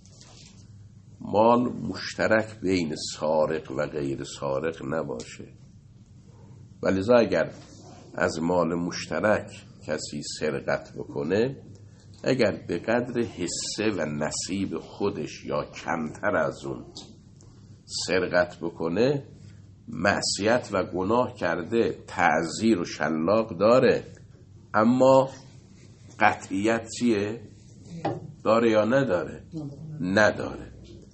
مال مشترک بین سارق و غیر سارق نباشه. ولذا اگر از مال مشترک کسی سرقت بکنه، اگر به قدر حصه و نصیب خودش یا کمتر از اون سرقت بکنه، معصیت و گناه کرده، تعزیر و شلاق داره، اما قطعیت چیه؟ داره یا نداره؟ نداره.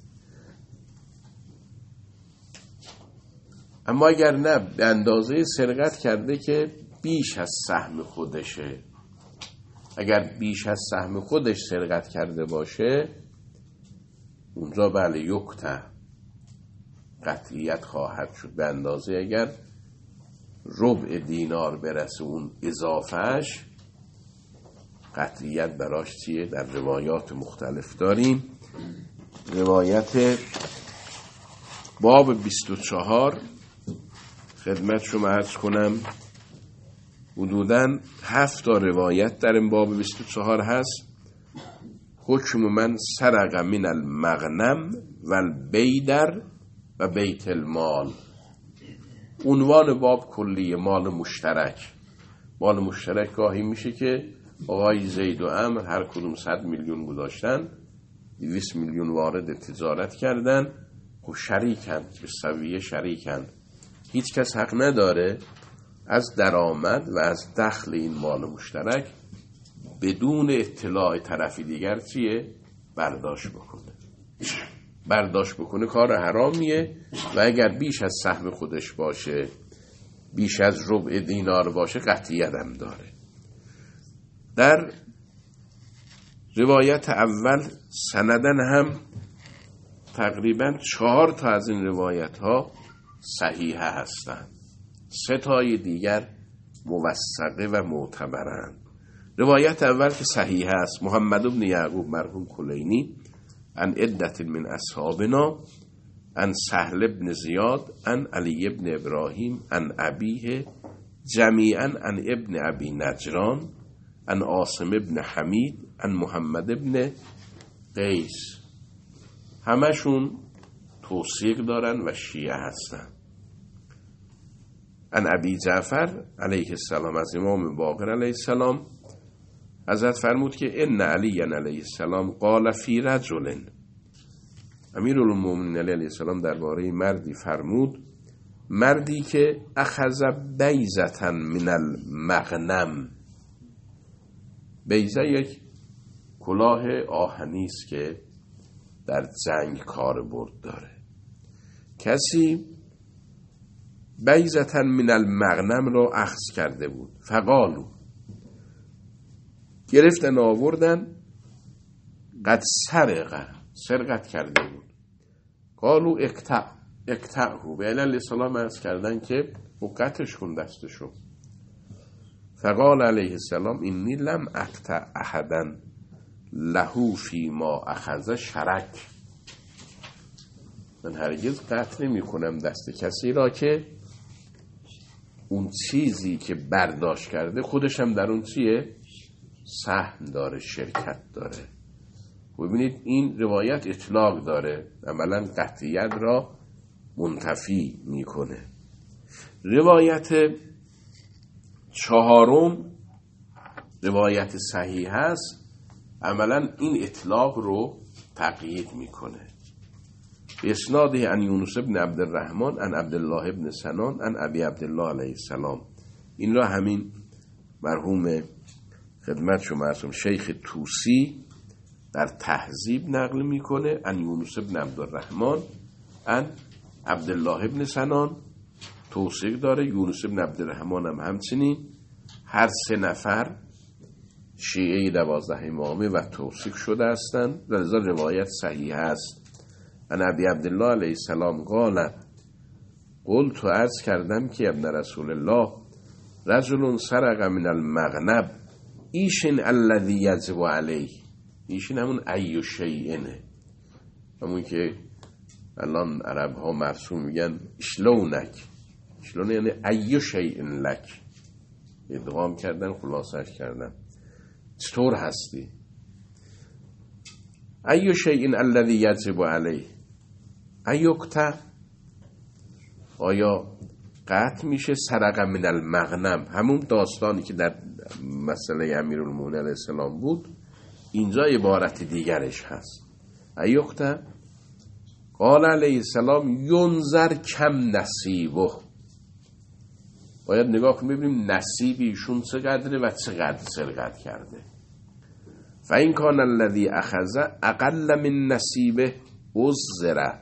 اما اگر نه به اندازه سرقت کرده که بیش از سهم خودشه، اگر بیش از سهم خودش سرقت کرده باشه، اونجا بله یکته قطعیت خواهد شد. به اندازه اگر ربع دینار برسه اون اضافهش، قطعیت براش چیه؟ در روایات مختلف داریم. روایت باب 24 خدمت شما عرض کنم، حدوداً 7 روایت در این باب 24 هست. حکم من سرق من المغنم و البیدر و بیت المال. عنوان باب کلیه مال مشترک. مال مشترک گاهی میشه که آقای زید و عمرو هر کدوم 100 میلیون گذاشتن، 200 میلیون وارد تجارت کردن، خب شریکن، به سویه شریکن. هیچ کس حق نداره از درآمد و از دخل این مال مشترک بدون اطلاع طرفی دیگر چیه؟ برداشت بکنه. برداشت بکنه کار حرامیه و اگر بیش از سهم خودش باشه، بیش از ربع دینار باشه، قطعیت هم داره. در روایت اول سندن هم تقریبا 4 تا از این روایت ها صحیحه هستند، 3 تای دیگر موثقه و معتبرند. روایت اول که صحیحه است، محمد بن یعقوب مرحوم کلینی عن عدت من اصحابنا عن سهل بن زیاد عن علی بن ابراهیم عن ابیه جمیعا عن ابن ابی نجران عن عاصم بن حمید عن محمد بن قیس. همشون توثیق دارن و شیعه هستن. عن ابی جعفر علیه السلام، از امام باقر علیه السلام، حضرت فرمود که ان علی علیه السلام قال فی رجل، امیرالمومنین علیه السلام درباره مردی فرمود، مردی که اخذ بیضة من المغنم. بیضه یک کلاه آهنی است که در جنگ کاربرد داره. کسی بیضة من المغنم را اخذ کرده بود. فقالو، گرفتن آوردن، قد سرقت کرده بود. قالو اقطعه، به علیه السلام عرض کردن که قطعش کن دستشو. فقال علیه السلام اینی لم اقطع احدا له فی ما اخذ شرک، من هرگز قطع نمی کنم دست کسی را که اون چیزی که برداشت کرده خودش هم در اون چیه؟ سهم داره، شرکت داره. ببینید این روایت اطلاق داره، عملا قطعیت را منتفی میکنه. روایت 4 روایت صحیح هست، عملا این اطلاق رو تقیید میکنه. اسناده عن یونس بن عبدالرحمن عن عبدالله بن سنان عن ابی عبدالله علیه السلام. این را همین مرحوم خدمت شما هستم شیخ توسی در تهذیب نقل میکنه، عن یونس بن عبدالرحمن عن عبدالله بن سنان، توثیق داره. یونس بن عبدالرحمن هم همچنین. هر 3 نفر شیعه 12 امامه و توثیق شده هستند، لذا روایت صحیح است. عن ابی عبدالله علیه السلام قال قلت، عرض کردم که ابن رسول الله رجل سرق من المغنم ایشن الذی یجب علیه. ایشن همون ای شیئنه، همون که الان عرب ها مرسوم میگن اشلونک. اشلون یعنی ای شیئن لک، ادغام کردن خلاصش کردن. چطور هستی؟ ای شیئن الذی یجب علیه ایقطع، آیا قطع میشه؟ سرق من المغنم، همون داستانی که در مسئله امیرالمومنین علیه السلام بود، اینجا عبارت دیگرش هست. ایقطع. قال علیه السلام ینظر کم نصیبه، باید نگاه کنیم ببینیم نصیب ایشون چقدره و چقدر سرقت کرده. فإن کان الذی اخذ اقل من نصیبه عذر،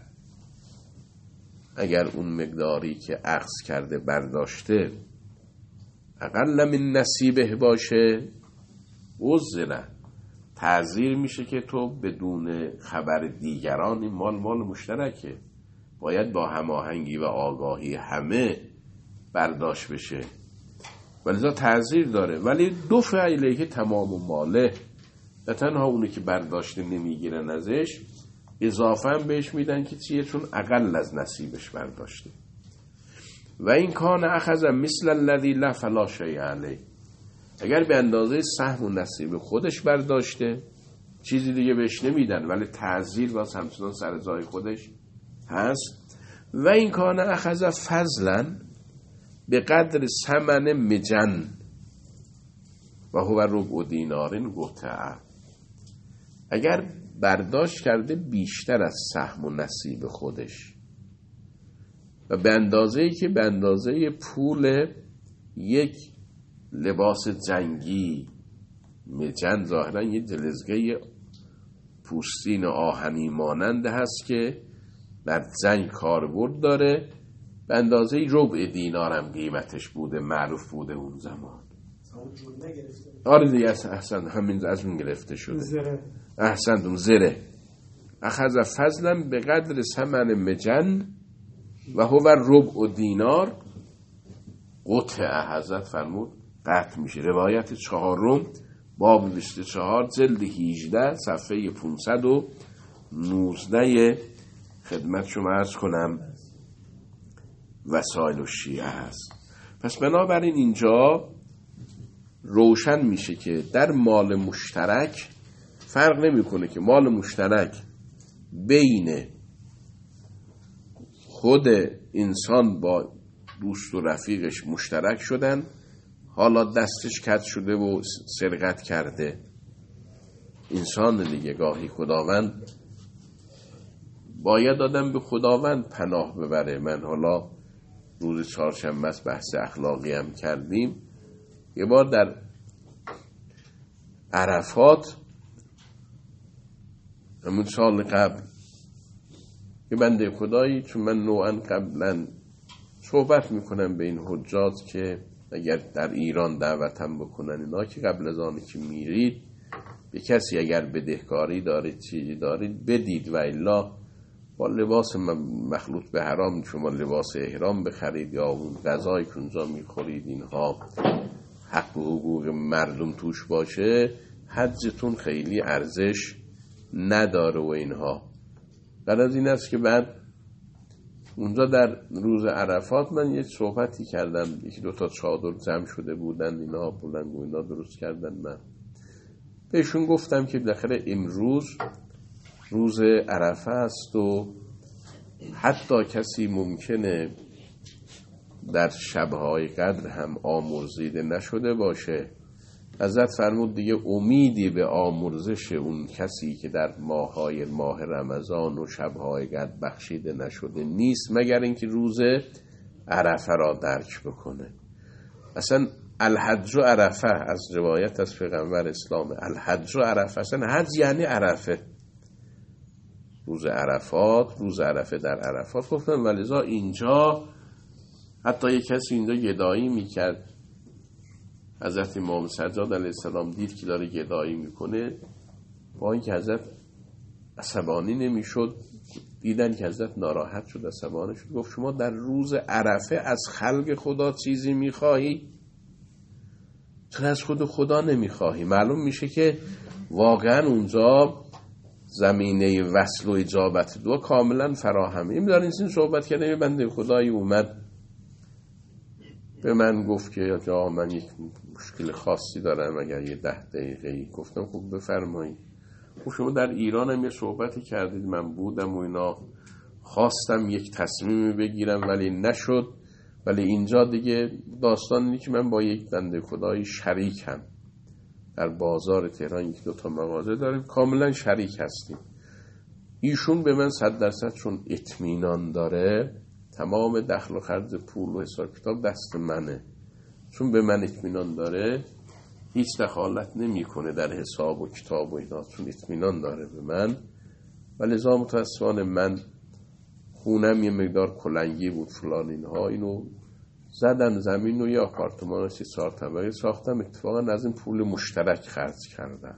اگر اون مقداری که اخذ کرده برداشته اقل من نصیبه باشه، عذر، تعذیر میشه که تو بدون خبر دیگران، این مال مشترکه، باید با هماهنگی و آگاهی همه برداشت بشه، ولذا تعذیر داره. ولی دفع الیه تمام ماله، نه تنها اونی که برداشته نمیگیرن ازش، اضافه هم بهش میدن که چیه، چون اقل از نصیبش برداشته. و این کان اخذ مثل الذی لا فلا شیء علیه، اگر به اندازه سهم و نصیب خودش برداشته چیزی دیگه بهش نمیدن، ولی تعذیر باز همچنان سر جای خودش هست. و این کان اخذ فضلا به قدر ثمن مجن و هو ربع دینار قطعه، اگر برداشت کرده بیشتر از سهم و نصیب خودش و به اندازه‌ای که به اندازه پول یک لباس جنگی، مجن ظاهرا یه جلزگه پوستین آهنی مانند هست که در زنگ کاربرد داره، به اندازه ربع دینارم قیمتش بوده، معروف بوده اون زمان. آره دیگه، احسن همین از اون گرفته شده. احسن اون زره. اخذ فضلا به قدر ثمن مجن و هو ربع دینار قطع. حضرت فرمود قطع میشه. روایت 4 باب 24 جلد 18 صفحه 519 خدمت شما عرض کنم وسائل الشیعه هست. پس بنابراین اینجا روشن میشه که در مال مشترک فرق نمیکنه که مال مشترک بین خود انسان با دوست و رفیقش مشترک شدن، حالا دستش کج شده و سرقت کرده. انسان دیگه گاهی خداوند باید آدم به خداوند پناه ببره. من حالا روز چهارشنبه بحث اخلاقی هم کردیم. یه بار در عرفات همون سال قبل یه بنده خدایی، چون من نوعا قبلا صحبت میکنم به این حجاج که اگر در ایران دعوتم بکنن اینا، که قبل از آنی که میرید به کسی اگر بدهکاری دارید چیزی دارید بدید و الا با لباس مخلوط به حرام شما لباس احرام بخرید یا اون غذایی که اونجا میخورید اینها حق و حقوق مردم توش باشه، حجتون خیلی ارزش نداره و اینها. بعد از این است که بعد اونجا در روز عرفات من یک صحبتی کردم، 1-2 چادر جمع شده بودن اینا بلند و اینا درست کردن. من بهشون گفتم که بالاخره امروز روز عرفه است و حتی کسی ممکنه در شبهای قدر هم آمرزیده نشده باشه. حضرت فرمود دیگه امیدی به آمرزش اون کسی که در ماه رمضان و شبهای قدر بخشیده نشده نیست، مگر اینکه روز عرفه را درک بکنه. اصلا الحج عرفه از روایت از پیغمبر اسلام، الحج عرفه، اصلا حج یعنی عرفه، روز عرفات، روز عرفه در عرفات گفتم. ولذا اینجا حتی یک کسی اینجا گدایی میکرد، حضرت امام سجاد علیه السلام دید که داره گدایی میکنه، با اینکه حضرت عصبانی نمیشد، دیدن که حضرت ناراحت شد، عصبانی شد، گفت شما در روز عرفه از خلق خدا چیزی میخواهی؟ چرا از خود خدا نمیخواهی؟ معلوم میشه که واقعا اونجا زمینه وصل و اجابت دعا کاملا فراهمه. این دارین این صحبت کردن. یه بنده خدایی اومد به من گفت که یا من یک مشکل خاصی دارم، اگر یه 10 دقیقه‌ای. گفتم خب بفرمایید. خب شما در ایران هم یه صحبتی کردید، من بودم و اینا، خواستم یک تصمیمی بگیرم ولی نشد. ولی اینجا دیگه داستان اینه که من با یک بنده خدایی شریکم، در بازار تهران 1-2 مغازه داریم، کاملا شریک هستیم. ایشون به من 100% چون اطمینان داره، تمام دخل و خرج پول و حساب کتاب دست منه. چون به من اطمینان داره هیچ دخالت نمیکنه در حساب و کتاب و اینا، چون اطمینان داره به من. ولذا متاسفانه من خونم یه مقدار کلنگی بود فلان اینها، اینو زدم زمین و یه آپارتمان 3-4 طبقه ساختم. اتفاقا از این پول مشترک خرج کردم.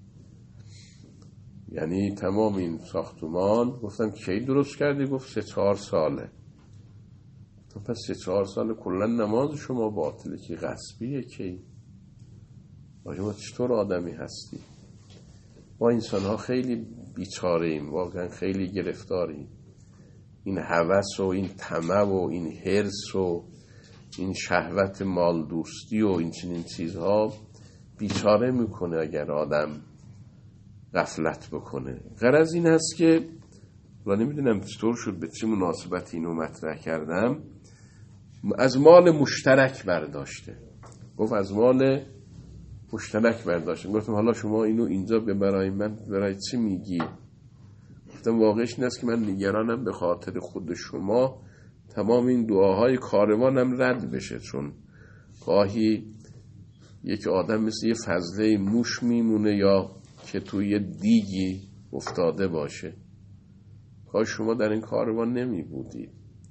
یعنی تمام این ساختمان. گفتم کی درست کردی؟ گفت 3-4 ساله. تو پس 3-4 سال کلا نماز شما باطله که غصبیه. کی ما چطور آدمی هستی؟ ما انسان ها خیلی بیچاره ایم، واقعا خیلی گرفتاریم. این هوس و این طمع و این حرص و این شهوت مال دوستی و این چنین چیزها بیچاره میکنه اگر آدم غفلت بکنه. غرض این هست که و نمیدونم چطور شد به چه مناسبت اینو مطرح کردم، از مال مشترک برداشته. گفت از مال مشترک برداشته. گفتم حالا شما اینو اینجا برای من برای چی میگی؟ گفتم واقعش این است که من نگرانم به خاطر خود شما تمام این دعاهای کاروانم رد بشه، چون گاهی یک آدم مثل یه فضله موش میمونه یا که توی دیگی افتاده باشه، کاش شما در این کاروان نمی بودید.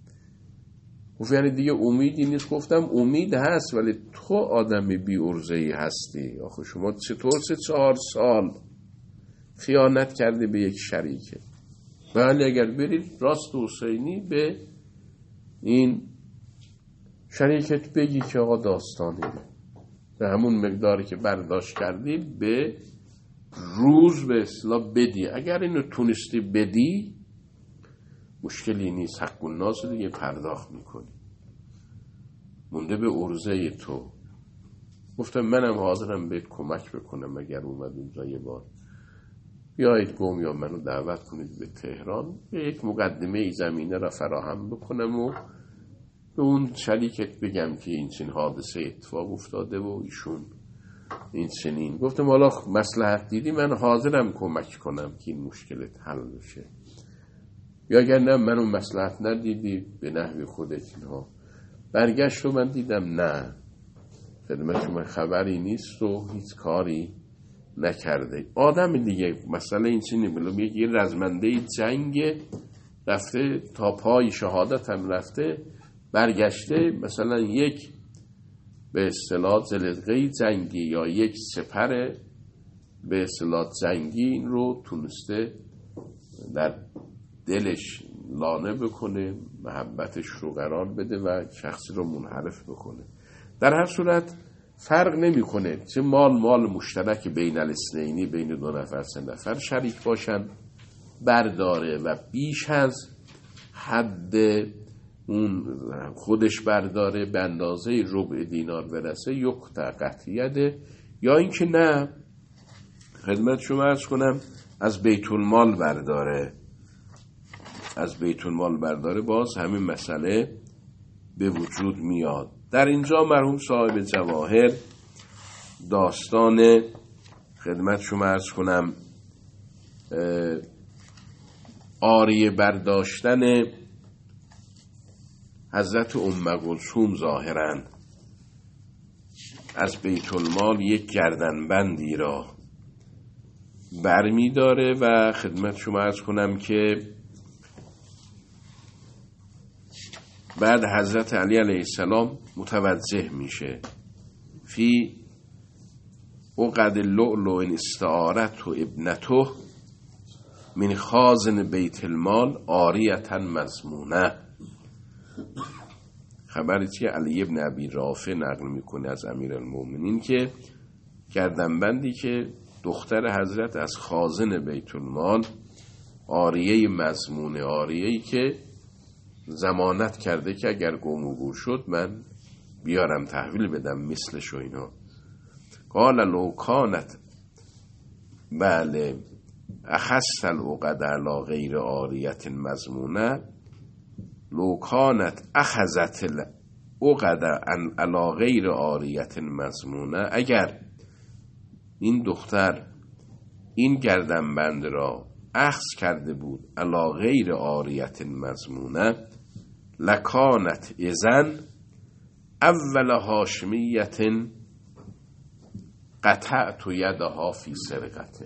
گفت یعنی دیگه امیدی نیست؟ گفتم امید هست، ولی تو آدم بی عرضه‌ای هستی. آخه شما چطور 4 سال خیانت کرده به یک شریکه؟ بله اگر برید راست حسینی به این شریکت بگی که آقا داستانی به همون مقداری که برداشت کردی به روز به اصطلاح بدی. اگر اینو تونستی بدی مشکلی نیست، حق الناس دیگه پرداخت میکنی، مونده به عرضه تو. گفتم منم حاضرم بهت کمک بکنم اگر اومد اونجا یه بار بیایید گم یا منو دعوت کنید به تهران، یک مقدمه ای زمینه را فراهم بکنم و به اون شریکت بگم که این چنین حادثه اتفاق افتاده و ایشون این چنین. گفتم حالا مصلحت دیدی من حاضرم کمک کنم که این مشکلت حل بشه، یا اگر نه منو مصلحت ندیدی به نحو خودت اینها. برگشت و من دیدم نه، خدمت شما خبری نیست و هیچ کاری نکرده. آدم دیگه مثلا این چی نمی‌بینم، یه رزمنده جنگ رفته تا پای شهادت هم رفته، برگشته مثلا یک به اصطلاح زلزله جنگی یا یک سپر به اصطلاح جنگی این رو تونسته در دلش لانه بکنه، محبتش رو قرار بده و شخصی رو منحرف بکنه. در هر صورت فرق نمیکنه چه مال مشترک بین الاثنینی، بین 2 نفر 3 نفر شریک باشن، برداره و بیش از حد اون خودش برداره به اندازه ربع دینار برسه، یقطع قطعیده. یا اینکه نه، خدمت شما عرض کنم از بیت المال برداره، از بیت المال برداره، باز همین مسئله به وجود میاد. در اینجا مرحوم صاحب جواهر داستان خدمت شما عرض کنم عاریه برداشتن حضرت ام کلثوم ظاهراً از بیت المال یک گردنبندی را برمی داره و خدمت شما عرض کنم که بعد حضرت علی علیه السلام متوجه میشه فی عقد اللؤلؤ ان استعارته ابنته من خازن بیت المال عاریة مضمونه. خبری که علی ابن ابی رافع نقل میکنه از امیرالمومنین که گردنبندی که دختر حضرت از خازن بیت المال عاریه مضمونه، عاریه‌ای که ضمانت کرده که اگر گم و گور شد من بیارم تحویل بدم مثلش و اینا. قال لو کانت بله اخص العقد علی غیر عاریت مضمونه لو کانت اخذت العقد علی غیر عاریت مضمونه. اگر این دختر این گردنبند را اخذ کرده بود علی غیر عاریت مضمونه لکانت اذن اول هاشمیت قطعت یدها فی سرقته.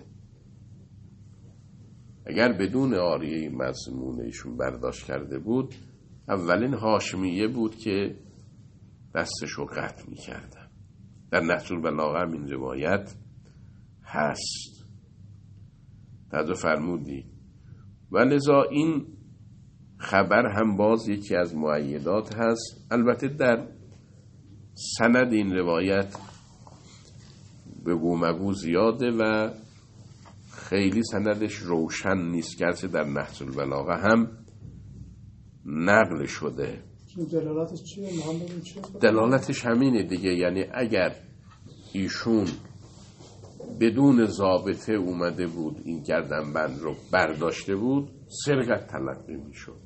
اگر بدون عاریه مضمونه ایشون برداشت کرده بود، اولین هاشمیه بود که دستشو قطع می کردن. در نهج البلاغه هم این روایت هست. توجه فرمودی؟ و لذا این خبر هم باز یکی از مؤیدات هست. البته در سند این روایت به گومگو زیاده و خیلی سندش روشن نیست، گرچه در نهج البلاغه هم نقل شده. دلالتش چیه؟ دلالتش همینه دیگه، یعنی اگر ایشون بدون ضابطه اومده بود این گردنبند رو برداشته بود سرقت تلقی میشد.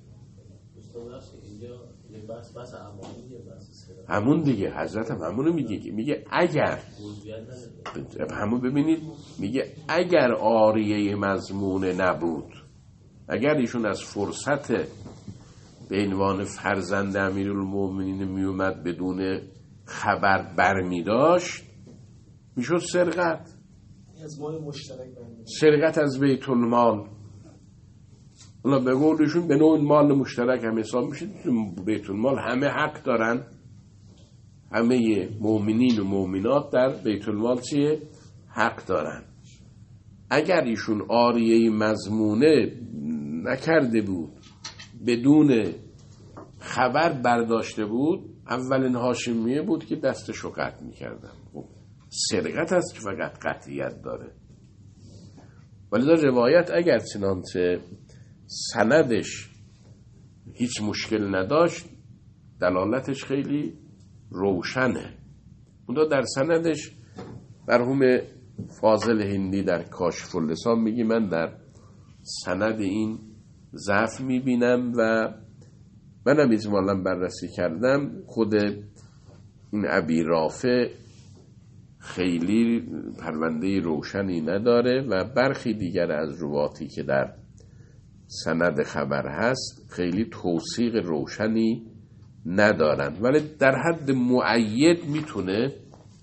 همون دیگه حضرت هم همونو میگه، میگه اگر همون ببینید، میگه اگر عاریه مضمونه نبود، اگر ایشون از فرصت به عنوان فرزند امیرالمومنین میومد بدون خبر برمی داشت میشد سرقت. از مال مشترک سرقت از بیت المال، اونا به قولشون به نوع مال مشترک هم حساب میشه. بیت المال همه حق دارن، همه مؤمنین و مؤمنات در بیت المال چیه؟ حق دارن. اگر ایشون عاریه مضمونه نکرده بود، بدون خبر برداشته بود، اولین هاشمیه بود که دستشو قطع میکردن. سرقت است که فقط قطعیت داره. ولی در روایت اگر چنانچه سندش هیچ مشکل نداشت، دلالتش خیلی روشنه. اونجا در سندش مرحوم فاضل هندی در کاشف اللسان میگی من در سند این ضعف میبینم و منم اجمالا بررسی کردم. خود این ابی رافع خیلی پرونده روشنی نداره و برخی دیگر از رواتی که در سند خبر هست خیلی توثیق روشنی ندارن، ولی در حد مؤید میتونه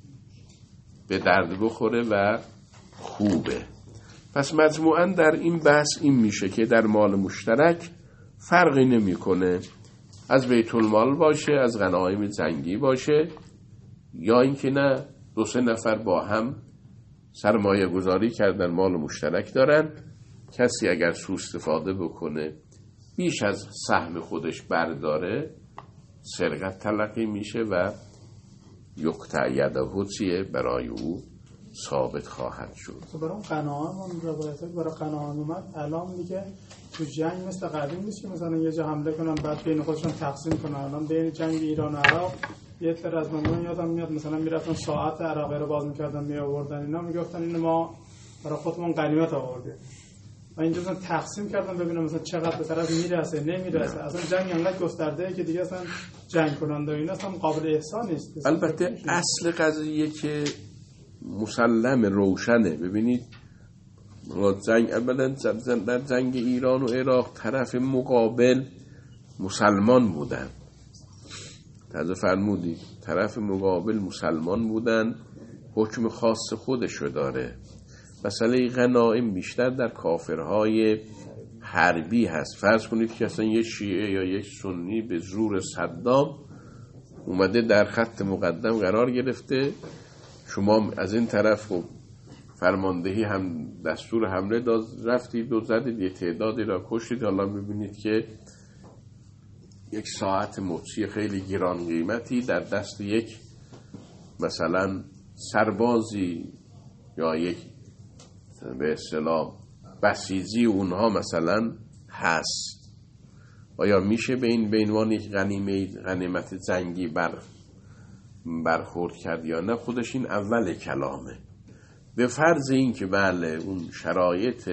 به درد بخوره و خوبه. پس مجموعاً در این بحث این میشه که در مال مشترک فرقی نمیکنه از بیت المال باشه، از غنایم جنگی باشه، یا اینکه نه دو سه نفر با هم سرمایه گذاری کردن مال مشترک دارن، کسی اگر سوء استفاده بکنه بیش از سهم خودش برداره سرقت تلقی میشه و یقطع یده چیه برای او ثابت خواهد شد. برای قناعان اون روایت برای قناعان اومد الان دیگه تو جنگ مثل قدیم نیست که مثلا یه جا حمله کنن بعد بین خودشون تقسیم کنن. الان بین جنگ ایران و عراق یه تر از من یادم میاد مثلا میرفتن ساعت عراقی رو باز میکردن می آوردن، اینا میگفتن اینو ما برای خودمون غنیمت آوردیم و اینجا مثلا تقسیم کردن ببینم مثلا چقدر به طرف میرسه نمیرسه. اصلا جنگ انقدر گسترده که دیگه اصلا جنگ کننده و اینا اصلا قابل احسان نیست. البته اصل قضیه که مسلم روشنه. ببینید جنگ اولا در جنگ ایران و عراق طرف مقابل مسلمان بودن، تازه فرمودید طرف مقابل مسلمان بودن، حکم خاص خودشو داره. مسئله غنایم بیشتر در کافرهای حربی هست. فرض کنید که اصلا یک شیعه یا یک سنی به زور صدام اومده در خط مقدم قرار گرفته، شما از این طرف فرماندهی هم دستور حمله داد، رفتید و زدید، یه تعدادی را کشتید. حالا میبینید که یک ساعت مچی خیلی گران قیمتی در دست یک مثلا سربازی یا یک به اصطلاح بسیجی اونها مثلا هست. آیا میشه به این به عنوان یک غنیمت جنگی برخورد کرد یا نه؟ خودش این اول کلامه. به فرض این که بله اون شرایط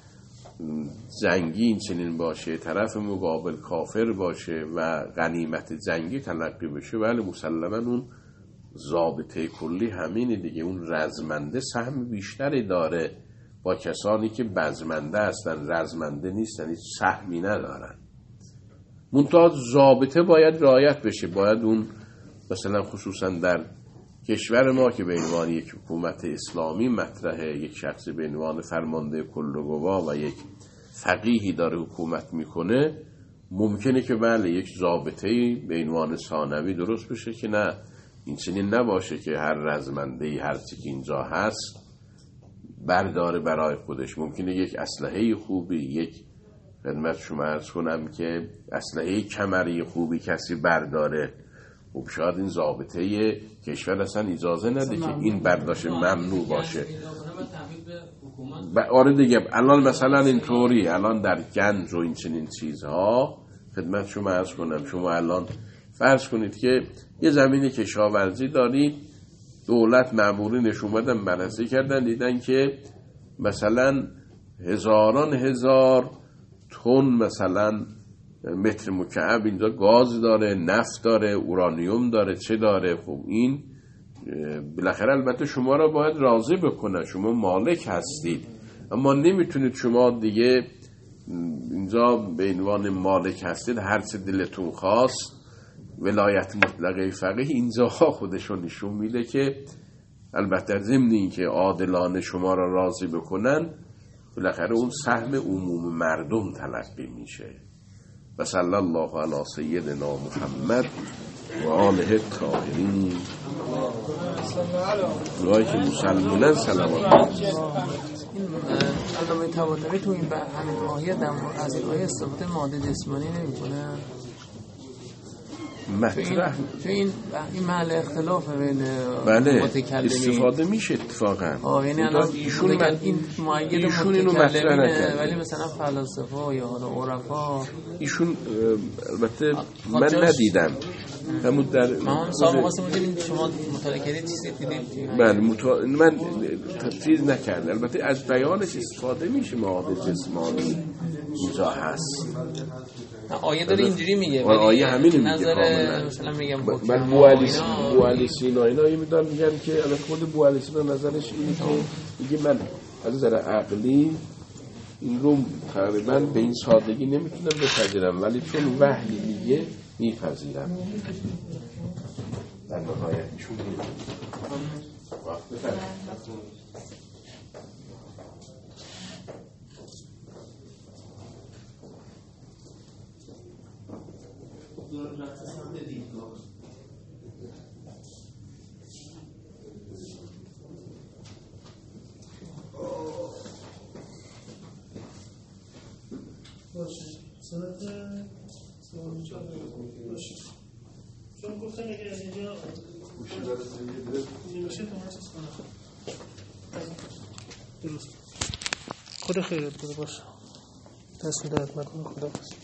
جنگی این چنین باشه، طرف مقابل کافر باشه و غنیمت جنگی تلقی بشه، بله مسلما اون ضابطه کلی همینه دیگه. اون رزمنده سهم بیشتری داره با کسانی که بزمنده هستن، رزمنده نیستن، هیچ سهمی ندارن. منتها ضابطه باید رعایت بشه. باید اون مثلا خصوصا در کشور ما که به عنوان یک حکومت اسلامی مطرحه، یک شخصی به عنوان فرمانده کل‌گوا و یک فقیهی داره حکومت میکنه، ممکنه که بله یک ضابطه‌ای به عنوان ثانوی درست بشه که نه این چنین نباشه که هر رزمنده‌ای هر چی که اینجا هست برداره برای خودش. ممکنه یک اسلحه خوبی، یک خدمت شما عرض کنم که اسلحه کمری خوبی کسی برداره، خب شاید این ضابطه کشور اصلا اجازه نده که این برداشت ممنوع باشه. آره دیگه. الان مثلا اینطوری الان در گنج و این چنین چیزها خدمت شما عرض کنم، شما الان فرض کنید که یه زمین کشاورزی دارید، دولت مامورینش اومدن بررسی کردن، دیدن که مثلا هزاران هزار تن مثلا متر مکعب اینجا گاز داره، نفت داره، اورانیوم داره، چه داره. خب این بالاخره البته شما را باید راضی بکنه، شما مالک هستید، اما نمیتونید شما دیگه اینجا به عنوان مالک هستید هر چه دلتون خواست. ولایت مطلقه فقیه اینجا خودشون نشون میده که البته در ضمن این که عادلانه شما را راضی بکنن، بالاخره اون سهم عموم مردم تلقی میشه. و صلی الله علی سیدنا محمد و آله الطاهرین. اونایی که مسلمونن صلوات علامه طباطبایی تو این همین آیه از این آیه استفاده ماده جسمانی نمی‌کنه. مطرح تو این محل اختلاف بین بله متکلمین استفاده میشه اتفاقا. یعنی الان ایشون این معید اینو مطرح نکرده، ولی مثلا فلاسفه یا حالا عرفا ایشون البته من ندیدم. همون در من سابقه بودیم شما مطالعه کردید چیزی دیدید؟ من چیز نکردم. البته از بیانش استفاده میشه مواد جسمانی اینجا هست. آیه داره اینجوری میگه ولی آیه همین میگه کاملا. مثلا میگم من بوعلی سینا اینا میگن که البته خود بوعلی سینا نظرش اینه که میگه من از نظر عقلی این رو تقریبا به این سادگی نمیتونم بپذیرم، ولی چون وحی میگه میپذیرم. در نهایت ایشون وقت باشه سنت باشه چون گفتم اگه از اینجا باشه تو من چیز کنم درست خدا خیرت بده باشه دست میدارد مکنم خدا باشه.